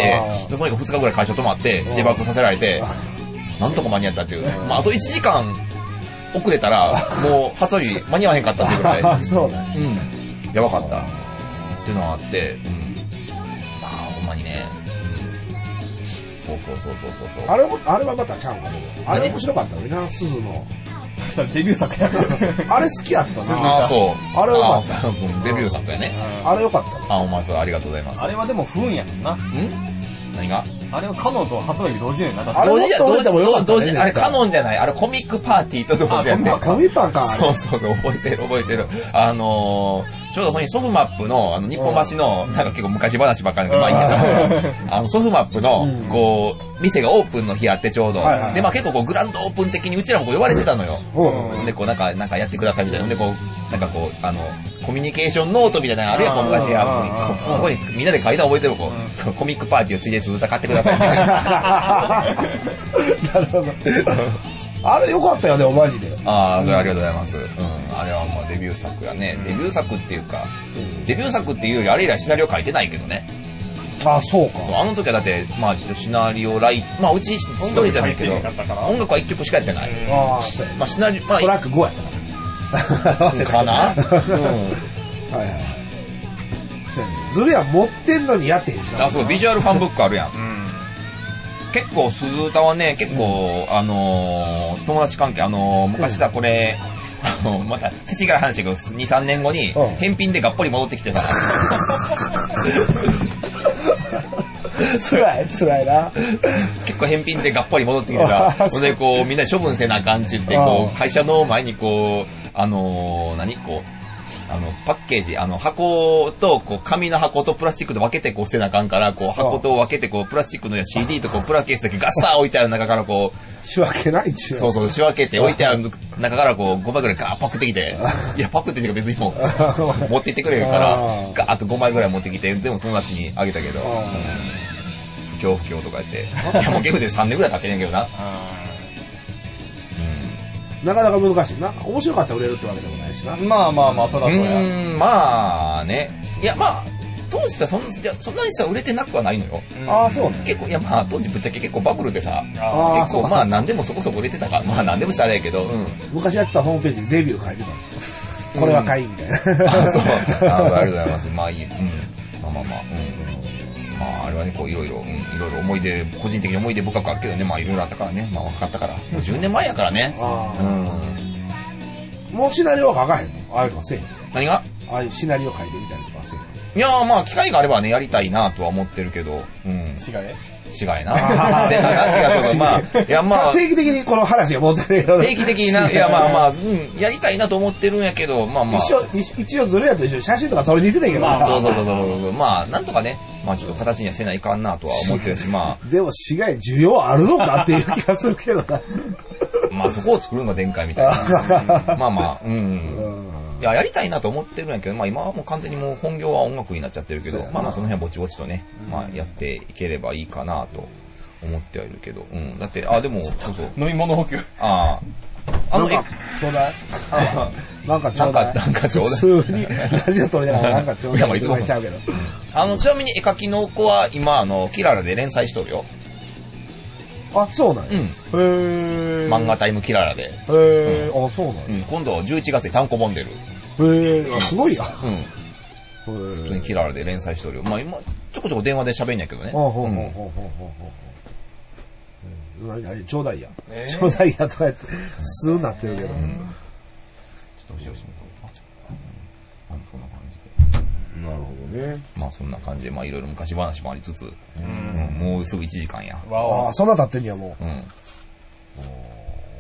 で、その日ふつかぐらい会社泊まって、デバッグさせられて、なんとか間に合ったっていう。まあ、あといちじかん遅れたら、もう、初売り間に合わへんかったっていうぐらい。 あ、そうだね。 うん。やばかった。っていうのがあって、うん。まあ、ほんまにね。そうそうそうそうそうそう。 あれも、あれはまたちゃうんかね。あれ面白かったのな、鈴の。 デビュー作やあれ好きやったな。 ああ、そう。 あれよかった。 デビュー作やね。 あれよかった。 あ、お前それありがとうございます。 あれはでも不運やもんな。ん何があれはカノンと発売日同時だよな。 同時や、同時や、同時。あれカノンじゃない。あれコミックパーティーと同時やって。 コミパか。 そうそう、覚えてる覚えてる。あのー、ちょうどそこにソフマップの、あの、日本橋の、なんか結構昔話ばっかりだけど、まあいいけど、あの、ソフマップの、こう、店がオープンの日あってちょうど。で、まあ結構こう、グランドオープン的にうちらもこう呼ばれてたのよ。で、こう、なんか、なんかやってくださいみたいな。で、こう、なんかこう、あの、コミュニケーションノートみたいなのあるやん、こう昔あそこにみんなで書いた覚えてるこう、コミックパーティーをついで鈴田買ってくださいみたいな。 なるほど。あれよかったよね、マジで。 ああ、それありがとうございます。うん。あれはまあデビュー作やね。デビュー作っていうか、デビュー作っていうよりあれ以来シナリオ書いてないけどね。 ああ、そうか。 そう、あの時はだって、まあシナリオライ、まあうち一人じゃないけど、音楽は一曲しかやってない。 ああ、そうや。 まあシナリオ、まあ。 トラックごやったから。 かなうん。 はいはい。ずるや持ってんのにやってへんしあ、そう、ビジュアルファンブックあるやん。結構、鈴歌はね、結構、あのー、友達関係、あのー、昔さ、これ、あの、また、世知辛い話だけど、に、さんねんごに、返品でがっぽり戻ってきてさ。 辛い、辛いな。 結構返品でがっぽり戻ってきてさ、ほんで、こう、みんな処分せなあかんちゅって、こう、会社の前にこう、あのー、何こう、あの、パッケージ、あの、箱と、こう、紙の箱とプラスチックで分けてこう捨てなあかんから、こう、箱と分けてこう、プラスチックの シーディー とこう、プラケースだけガッサー置いてある中からこう、 仕分けないっちゅう。 そうそう、仕分けて置いてある中からこう、ごまいぐらいガーッパクってきて、いや、パクってっていうか別にもう、持って行ってくれるから、ガーッとごまいぐらい持ってきて、でも友達にあげたけど、不況不況とか言って、いや、もうゲームでさんねんぐらい経ってんねんけどな。 なかなか難しいな。面白かったら売れるってわけでもないしな。 まあまあまあ、そらそうや。 うーん、まあね。いや、まあ、当時さ、そんいやそんなにさ、売れてなくはないのよ。 ああ、そうね。 結構、いや、まあ、当時ぶっちゃけ結構バブルでさ、 あ結構、まあ、何でもそこそこ売れてたから、まあ、何でもしたらあれやけど、うん。 昔やってたホームページにレビュー書いてた。これは買いみたいな。あ、 そう。あ、ありがとうございます。まあいい。うん。まあまあまあ、うん。まあ、あれはね、こう、いろいろ、うん、いろいろ思い出、個人的に思い出深くあるけどね、まあ、いろいろあったからね、まあ、分かったから。もうじゅうねんまえやからね。うん。 もうシナリオは書かへんの？あれとかせえへん。 何が？ ああいうシナリオ書いてみたりとかせえへん。 いやーまあ、機会があればね、やりたいなとは思ってるけど、うん。 違え違えな。で、話がその、まあ、いやまあ。 定期的にこの話が持ってるけど。 定期的にな、いやまあまあ、うん、やりたいなと思ってるんやけど、まあまあ。 一応、一応ずるやと一緒に写真とか撮りに行ってたけどな。 まあ、そうそうそうそう。まあ、なんとかね、まあちょっと形にはせないかんなとは思ってるし、まあ。 でも、市外需要あるのかっていう気がするけどな。 まあそこを作るのが限界みたいな。まあまあ、うん。いや、やりたいなと思ってるんやけど、まあ今はもう完全にもう本業は音楽になっちゃってるけど、まあまあその辺はぼちぼちとね、まあやっていければいいかなと思ってはいるけど、うん。だって、あ、でも、そうそう。 飲み物補給。 ああ。あの、 ちょうだいなんかちょうだい。 なんかちょうだい。 普通に、ラジオ撮りながらなんかちょうだい。いや、まあいつも。 あの、ちなみに絵描きの子は今、あの、キララで連載しとるよ。 あ、そうなんや。 うん。へー。 漫画タイムキララで。 へー。うん、あ、そうなんや。 うん。今度じゅういちがつに単行本出る。 へー。すごいや。 うん。普通にキララで連載しとるよ。まあ今、ちょこちょこ電話で喋んやけどね。 あ、ほうほうほうほうほうほう。何何ちょうだいや。ちょうだいやとかやって、すーなってるけど。ちょっと押し押しそんな感じで。なるほどね。 まあそんな感じで、まあいろいろ昔話もありつつ、もうすぐいちじかんや。 ああ、そんな経ってんやもう。 うん。面白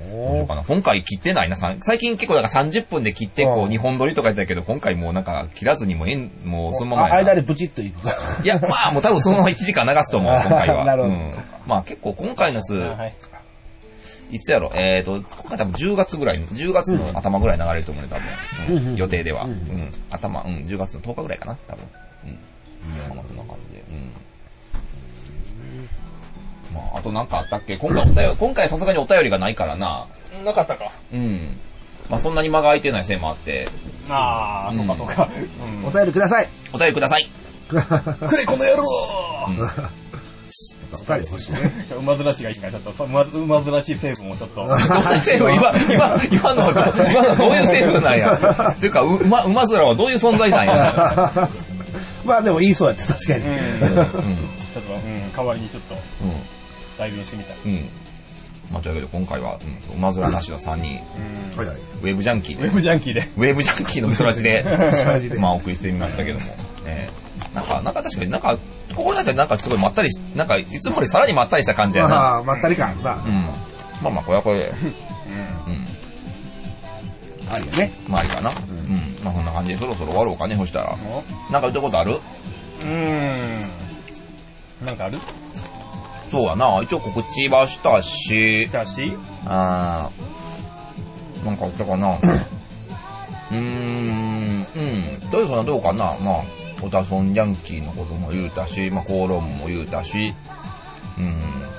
うかな。今回切ってないな。最近結構だからさんじゅっぷんで切って、こう、にほん撮りとか言ってたけど、今回もうなんか切らずにもえん、もうそのままや。 間でプチッといくか。 いや、まあもう多分そのままいちじかん流すと思う、今回は。 なるほど。 うん、まあ結構今回のやつ、いつやろ、えっと、今回多分じゅうがつぐらい、じゅうがつの頭ぐらい流れると思うね、多分。うん、予定では。うん。頭、うん、じゅうがつのとおかぐらいかな、多分。うん。まあそんな感じで。うん。まあ、あとなんかあったっけ今回お便り、今回さすがにお便りがないからな。 なかったか。 うん。まあそんなに間が空いてないせいもあって。 ああ、そうかそうか。 お便りください。 お便りください。 くれこの野郎。 お便り欲しいね。 馬ずらしがいいから、ちょっと、馬ずらし成分をちょっと。どういう成分今、今、今のは、今のはどういう成分なんや。っていうか、馬、馬面はどういう存在なんや。 まあでも言いそうやって、確かに。 ちょっと、うん、代わりにちょっと、代弁してみたい。 うん。まあ、というわけで今回は、うん、馬面なしのさんにん、ウェブジャンキーで。 ウェブジャンキーで。 ウェブジャンキーのみそらじで、まあ、お送りしてみましたけども。えー、なんか、なんか確かになんか、ここだけなんかすごいまったりし、なんか、いつもよりさらにまったりした感じやな。 ああ、まったり感な。 うん。まあまあ、これはこれで。うん。 ありよね。 まあ、ありかな。うん。まあ、こんな感じでそろそろ終わろうかね、そしたら。なんか言ったことある？ うーん。なんかある？ そうやな。一応告知はしたし。 したし？ あー。なんかあったかな。うーん。うん。どういうかな、どうかな。まあ、オタソンヤンキーのことも言うたし、まあ、コーロンも言うたし。うん。なんか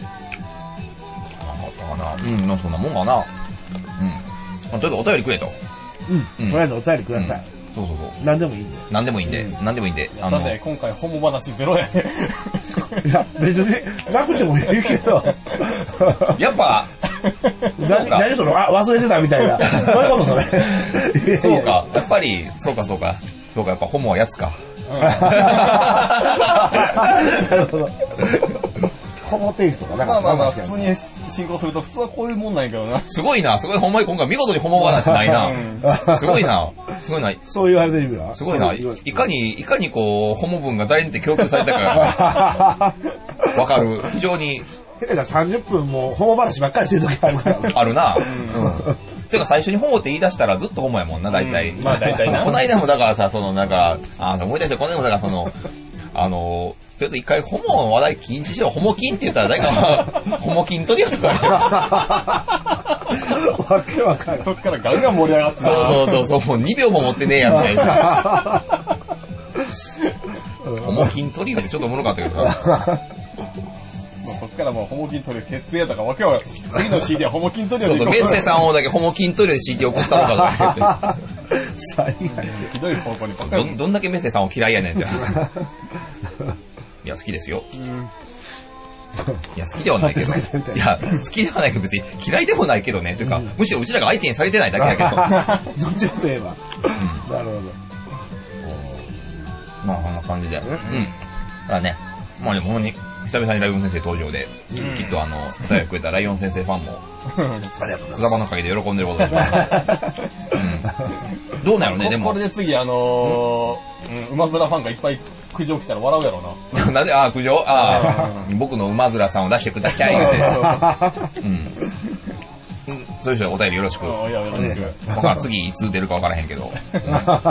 あったかな。うん、まあ、そんなもんかな。うん。まあ、とりあえずお便りくれと。 うん。とりあえずお便りください。 そうそうそう。 何でもいいんで。 何でもいいんで。何でもいいんで。 あの。だって今回ホモ話ゼロやね。 いや、別に、なくてもいいけど。 やっぱ、 何、何その、あ、忘れてたみたいな。どういうことそれ。 そうか、やっぱり、そうかそうか。そうか、やっぱホモはやつか。 なるほど。ホモテイストかな。 まあまあまあ、普通に進行すると普通はこういうもんなんやけどな。 すごいな、すごい、ほんまに今回見事にホモ話ないな。すごいな、すごいな。 そう言われてみるわ。 すごいな。いかに、いかにこう、ホモ文が誰にって供給されたかわかる。非常に。 てかさんじゅっぷんもホモ話ばっかりしてる時あるから。 あるな。うん。てか最初にホモって言い出したらずっとホモやもんな、大体。 まあ大体な。 この間もだからさ、そのなんか、あ、思い出して、この間もだからその、あの、とりあえず一回ホモの話題禁止しよう。ホモキンって言ったら誰かホモキン取りやとか。 わけわかる。 そっからガンガン盛り上がってそうそうそうそう、もうにびょうも持ってねえやみたいな。ホモキン取りってちょっとおもろかったけどさ。 そっからもうホモキントリオ決定やとかわけは次の シーディー はホモキントリオでそうそうメッセさんをだけホモキントリオで シーディー 送ったのかとか最悪ひどい方向にばっかりど, どんだけメッセさんを嫌いやねんっていや好きですよ、うん、いや好きではないけどいや好きではないけど別に嫌いでもないけどねというか、うん、むしろうちらが相手にされてないだけだけどどっちかといえば、うん、なるほどまあこんな感じでうんだからねまあでもほんまに久々にライオン先生登場で、うん、きっとあの、伝えてくれたライオン先生ファンも、ありがとうございます。くだばのおかげで喜んでることでしょう、うん。どうなのね、でも。 これで次、あのー、うん、馬面ファンがいっぱい苦情来たら笑うやろうな。 なんで、ああ、苦情ああ、僕の馬面さんを出してください、言うて。うん。そういう人はお便りよろしく。 いや、よろしく。 僕は次いつ出るか分からへんけど。うん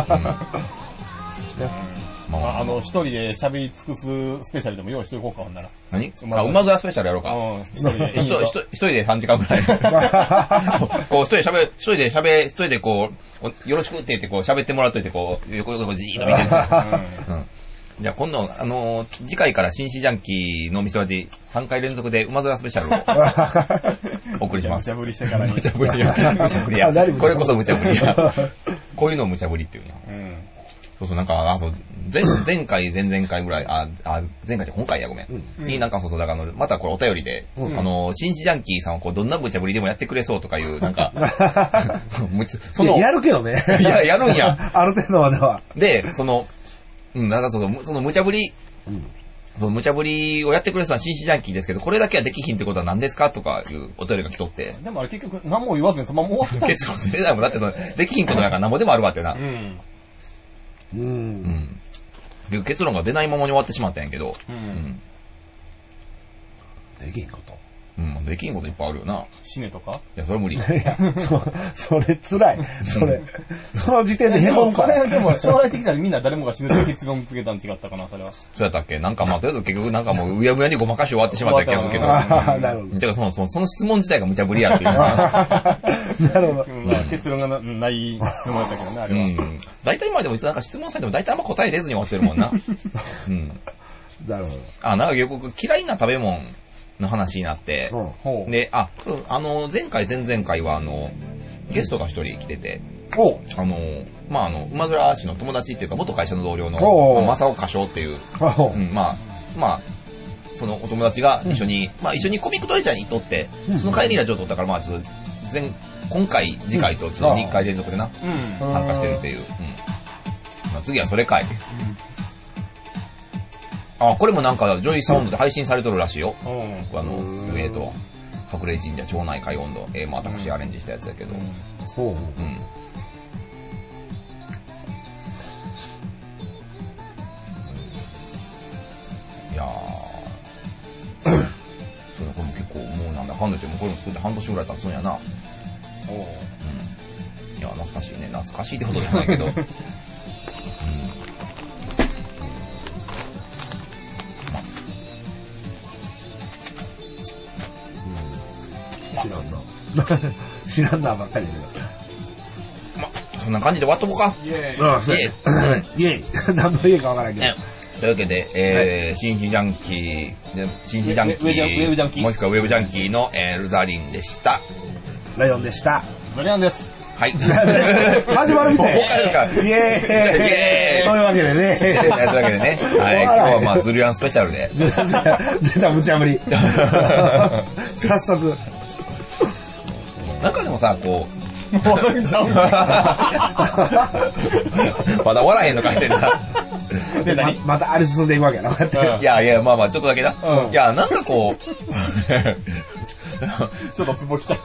まあ、あの、一人で喋り尽くすスペシャルでも用意しておこうか、ほんなら。 何あ、馬面スペシャルやろうか。うん、一人で。一人でさんじかんくらい。こう、一人で喋、一人で喋、一人でこう、よろしくって言ってこう喋ってもらっといて、こう、横横じーっと見てる。うん。じゃあ今度、あのー、次回から新史ジャンキーのみそらじさんかい連続で馬面スペシャルをお送りします。 無茶ぶりしてからに。 無茶ぶりや。無茶ぶりや。これこそ無茶ぶりや。こういうのを無茶ぶりっていうな。うんそうそう、なんか、あ、そう、前、前回、前々回ぐらい、あ、あ、前回で今回や、ごめん。うん、に、なんかそうそう、だから、またこれお便りで、うん、あの、新史ジャンキーさんをこう、どんな無茶ぶりでもやってくれそうとかいう、なんか、 その、やるけどね。 いや、やるんや。 ある程度までは。 で、その、うん、なんかその、その無茶ぶり、うん、その無茶ぶりをやってくれそうな新史ジャンキーですけど、これだけはできひんってことは何ですかとかいうお便りが来とって。 でもあれ結局、何も言わずにそのまま終わった。 結論出ないもん、だってその、できひんことなんか何もでもあるわってな。 うんうん。うん。結論が出ないままに終わってしまったんやけど。うん。 うん、できんこと。 うん、できんこといっぱいあるよな。 死ねとかいや、それ無理。いや、そ、それ辛い。それ。その時点でへこむから。 それ、でも将来的にはみんな誰もが死ぬって結論付けたん違ったかな、それは。 そうやったっけなんかまあ、とりあえず結局なんかもう、うやむやにごまかし終わってしまった気がするけど。 ああ、なるほど。 てかその、その、その質問自体が無茶ぶりやっていう。 なるほど。 まあ、結論がなない質問だったけどね、あれは。うん。 大体今でもいつなんか質問されても大体あんま答え出ずに終わってるもんな。うん。 なるほど。 あ、なんかよく嫌いな食べ物の話になって、うん、で、あ、あの、前回、前々回は、あの、ゲストが一人来てて、 おあの、まあ、あの、馬倉市の友達っていうか、元会社の同僚の、正岡翔っていう、うん、まあ、まあ、そのお友達が一緒に、うん、まあ、一緒にコミックトレジャーに行っとって、うん、その帰りにラジオ撮ったから、まあ、ちょっと、前、今回、次回と、ちょっとにかい連続でな、うん、参加してるっていう。うん。まあ、次はそれかい。うんあ、これもなんか、ジョイサウンドで配信されとるらしいよ。うん、あの、えっと、隠れ神社町内会温度、えー、まあ私アレンジしたやつだけど。うん。うん。うん、いやー、それこれも結構もうなんだかんだ言ってもこれも作って半年ぐらい経つんやな。おう。うん。いや、懐かしいね。懐かしいってことじゃないけど。 知らんな。知らんなばっかりだけど。 ま、そんな感じで終わっとこうか。 イェーイ。イェーイ。イェイ。何の家かわからんけど。 というわけで、えー、新種ジャンキー、新種ジャンキー、 ウェブジャンキー、 もしくはウェブジャンキーの、えー、ルザリンでした。 ライオンでした。 ザリアンです。 はい。 始まるみたい。 イェーイ。イェーイ。 そういうわけでね。 というわけでね。はい。今日はまあ、ズルヤンスペシャルで。 出た無茶ぶり。早速。 なんかでもさ、こう。まだ笑えへんのかいってな。 で、ま、またあれ進んでいくわけやな、こうやって。 いやいや、まあまあ、ちょっとだけな。うん、いや、なんかこう。 ちょっとツボきた。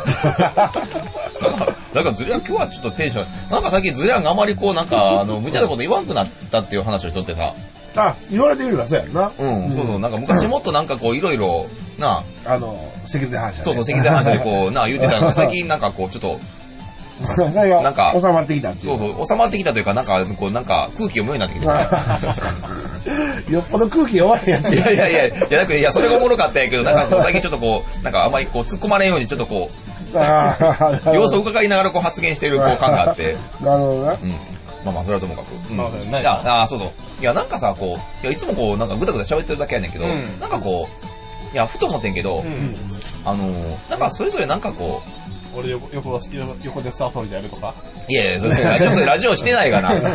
なんかズリアン今日はちょっとテンション、なんか最近ズリアンがあまりこうなんか、あの、無茶なこと言わんくなったっていう話をしとってさ。 あ、言われてみればそうやんな。 うん、そうそう、なんか昔もっとなんかこういろいろ、なあ。あの、脊髄反射、ね。 そうそう、脊髄反射でこう、なあ言うてたのが最近なんかこうちょっと、 なんか、収まってきたっていう。 そうそう、収まってきたというか、なんか、こう、なんか、空気読むようになってきてた。よっぽど空気弱いやつ。 いやいやいや、いや、なんか、いや、それがおもろかったんやけど、なんか、最近ちょっとこう、なんか、あんまりこう、突っ込まれんように、ちょっとこう、様子を伺いながらこう発言してるこう感があって。 なるほどね。 うん。まあまあ、それはともかく。うん。 まあ、 いや、ああ、そうそう。いや、なんかさ、こう、いや、いつもこう、なんかぐだぐだ喋ってるだけやねんけど、うん、なんかこう、いや、ふと思ってんけど、うん、あのー、なんかそれぞれなんかこう、 俺横、横が好き、横でスターソルジャーやるとかいやいや、それラジオ、それラジオしてないかな。い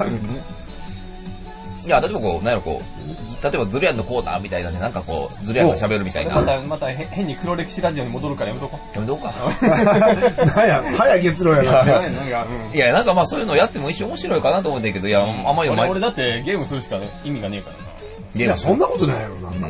や、例えばこう、なんやろこう、例えばズリアンのコーナーみたいなんで、なんかこう、ズリアンが喋るみたいな。 また、また変に黒歴史ラジオに戻るからやめとこう。 やめとこうか。 なんや、早い結論やな。 いや、なんかまあそういうのやっても一瞬面白いかなと思ってんけど、いや、あんまり俺、俺だってゲームするしか意味がねえからな。 ゲームそんなことないやろな。うん。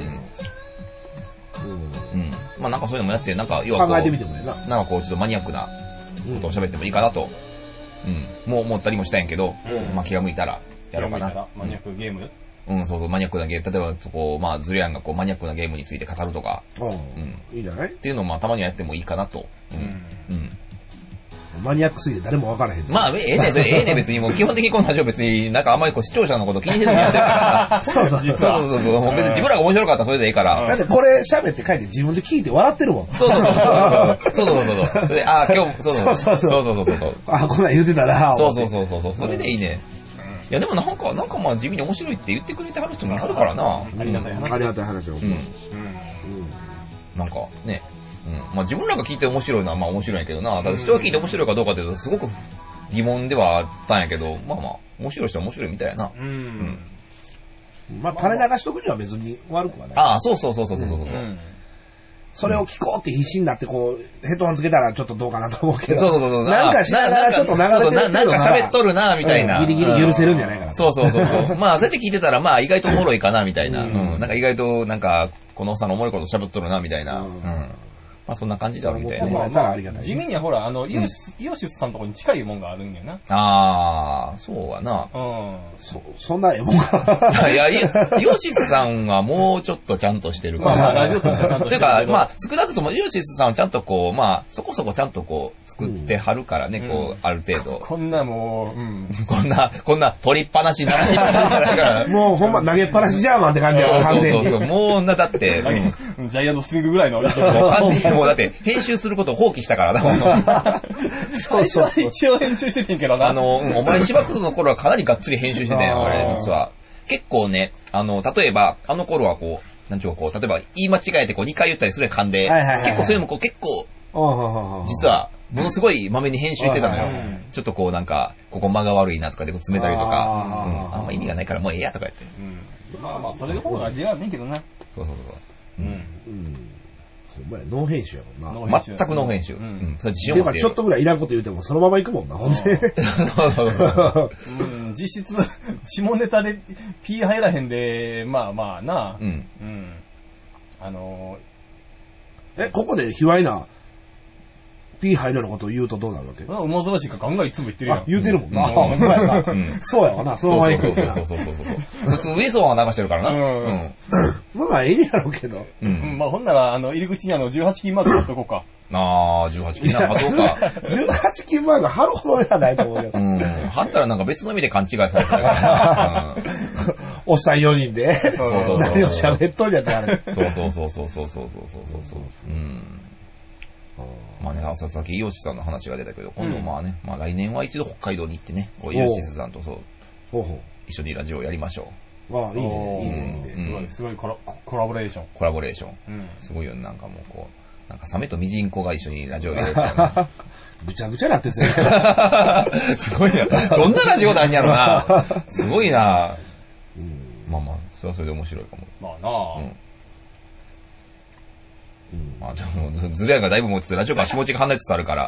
うん。まあなんかそういうのもやって、なんか、要は考えてみてもいいな。 なんかこう、ちょっとマニアックなことを喋ってもいいかなと。うん。もう思ったりもしたんやけど、まあ気が向いたらやろうかな。 マニアックゲームうん、そうそう、マニアックなゲーム。例えば、こう、まあ、ズリアンがこう、マニアックなゲームについて語るとか。 うん。いいんじゃないっていうのをまあ、たまにはやってもいいかなと。うん。うん。 マニアックすぎて誰も分からへん。 まあ、ええね、それええね、別に。もう基本的にこの話を別に、なんかあんまりこう視聴者のこと気にせずにやってるからさ。そうそうそう。 そうそうそう。もう別に自分らが面白かったらそれでいいから。 だってこれ喋って書いて自分で聞いて笑ってるもん。 そうそうそう。そうそうそうそう。それで、ああ、今日、そうそうそう。そうそうそうそう。 ああ、こんなん言うてたな。 そうそうそうそう。それでいいね。いやでもなんか、なんかまあ地味に面白いって言ってくれてはる人もいるからな。 ありがたい話。 ありがたい話を。うん。うん。 なんかね。うん、まあ自分らが聞いて面白いのはまあ面白いんやけどな。ただ人が聞いて面白いかどうかっていうとすごく疑問ではあったんやけど、まあまあ面白い人は面白いみたいやな。うん。 うん、まあ垂れ流しとくには別に悪くはない。 ああ、そうそうそうそうそうそう。うん、 それを聞こうって必死になってこうヘッドホンつけたらちょっとどうかなと思うけど。 そうそうそう。 なんかしながらちょっと流れてるけどな。 なんか喋っとるなみたいな、 うん。ギリギリ許せるんじゃないかな。 そうそうそうそう。まあそうやって聞いてたらまあ意外とおもろいかなみたいな。うん。うん、なんか意外となんかこのおっさんのおもろいこと喋っとるなみたいな。うん。うん、 まあそんな感じであるみたいね。 まあまあ、 地味にはほら、あの、イオシス、イオシスさんのところに近いもんがあるんやな。 ああ、そうやな。 うん。 そ、そんなえもんが。 いや、イオシスさんはもうちょっとちゃんとしてるから。 まあ、ラジオとしてはちゃんとしてる。 というか、まあ、少なくともイオシスさんはちゃんとこう、まあ、そこそこちゃんとこう、作ってはるからね、うん、こう、ある程度。 こんなもう、うん。 こんな、こんな取りっぱなし、流しっぱなしだから。 もうほんま投げっぱなしジャーマンって感じやろ、完全に。 そうそうそう。もうな、だって、 うん、ジャイアントスイングぐらいの。 もう完全にもうだって、編集することを放棄したからな、もう。 最初は一応編集しててんけどな。 あの、お前しばくの頃はかなりがっつり編集してたよ、あれ、実は。結構ね、あの、例えば、あの頃はこう、なんちゅうこう、例えば言い間違えてこうにかい言ったりする噛んで、結構そういうのもこう結構、実は、ものすごいまめに編集してたのよ。ちょっとこうなんか、ここ間が悪いなとかで詰めたりとか、うん、あんま意味がないからもうええやとか言って。 うん、まあまあ、それの方が味はねんけどな。 そうそうそう。うん。うんほんまや、ノー編集やもんな。 全くノー編集。うん。 それ自信を持って。ちょっとぐらいいらんこと言うてもそのまま行くもんな、ほんで。そうそうそう。うん、実質、下ネタで P 入らへんで、まあまあな。うん。うん。あのー、え、ここで卑猥な P 入るようなことを言うとどうなるわけ？ 馬ずらしいかガンガンいつも言ってるやん。 あ、言うてるもんな。ほんまやな。そうやわな、そのまま行くから。 そうそうそうそうそう。普通ウィソンは流してるからな。うん。 まあまあ、ええやろうけど。 うん。まあ、ほんなら、あの、入り口にあの、じゅうはち金マーク貼っとこうか。 ああ、じゅうはち金なんかそうか。 じゅうはち金マーク貼るほどじゃないと思うよ。 うん。貼ったらなんか別の意味で勘違いされてたから。 おっさんよにんで。 そうそうそう。 何を喋っとんやってあれ。 そうそうそうそうそうそうそうそう。うん。まあね、さっきイオシスさんの話が出たけど、今度まあね、まあ来年は一度北海道に行ってね、イオシスさんとそう、一緒にラジオをやりましょう。ああ、いいね、いいね、いいね。 すごい、すごいコラ、コラボレーション。 コラボレーション。すごいよ、なんかもうこう、なんかサメとミジンコが一緒にラジオやるからね。 ぐちゃぐちゃなってんすよ。 すごいな。どんなラジオなんやろな。すごいな。まあまあ、それはそれで面白いかも。 まあなあ。 まあ、でも、ズレがだいぶ持ってて、ラジオから気持ちが離れつつあるから。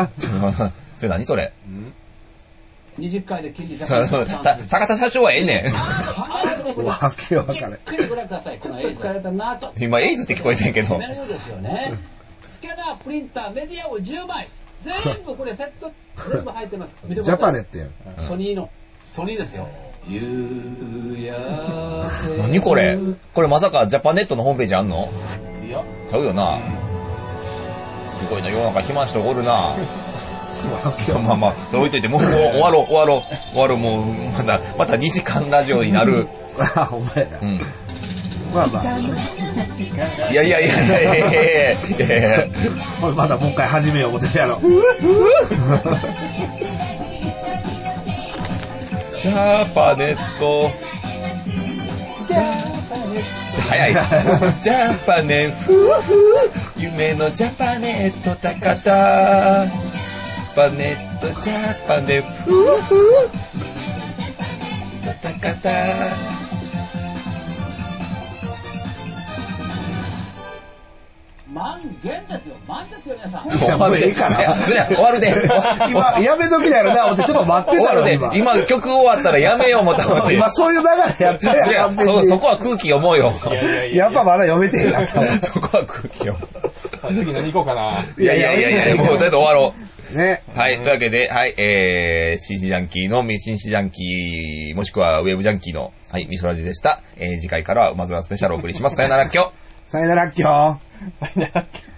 それ何それにじゅっかいで聞いて高田社長はええねん。わけわかんない。 今、エイズって聞こえてんけど。 スキャナー、プリンター、メディアをじゅうまい。全部これセット、全部入ってます。 ジャパネットやん。 ソニーの、ソニーですよ。 何これこれまさかジャパネットのホームページあんの？ いや。 ちゃうよな。すごいな、世の中暇な人おるな。まあまあ、それ置いといて、もう終わろう、終わろう、終わろう、もう、また、またにじかんラジオになる。 あ、ほんまやな。うん。まあまあ。 いやいやいやいやいやいやいやまだもう一回始めよう思ってるやろ。 ジャパネット。ジャパネット。早い。ジャパネット。夢のジャパネット高田。ジャパネット、ジャパネット高田。 満弦ですよ。満ですよ、皆さん。 終わるでいいかな。 終わるで。 今、やめときだよな。ちょっと待ってたろ、今。今、曲終わったらやめよう思ったもんね。 今、そういう流れやってるやん。 そ、そこは空気読もうよ。 やっぱまだ読めてへんな。 そこは空気読もう。次何行こうかな。 いやいやいやいや、もうとりあえず終わろう。 ね。 はい。というわけで、はい、えー、シンシジャンキーの、シンシジャンキー、もしくはウェブジャンキーの、はい、ミソラジでした。えー、次回からは、まずはスペシャルをお送りします。さよならっきょ。 さよならっきょ。 さよならっきょ。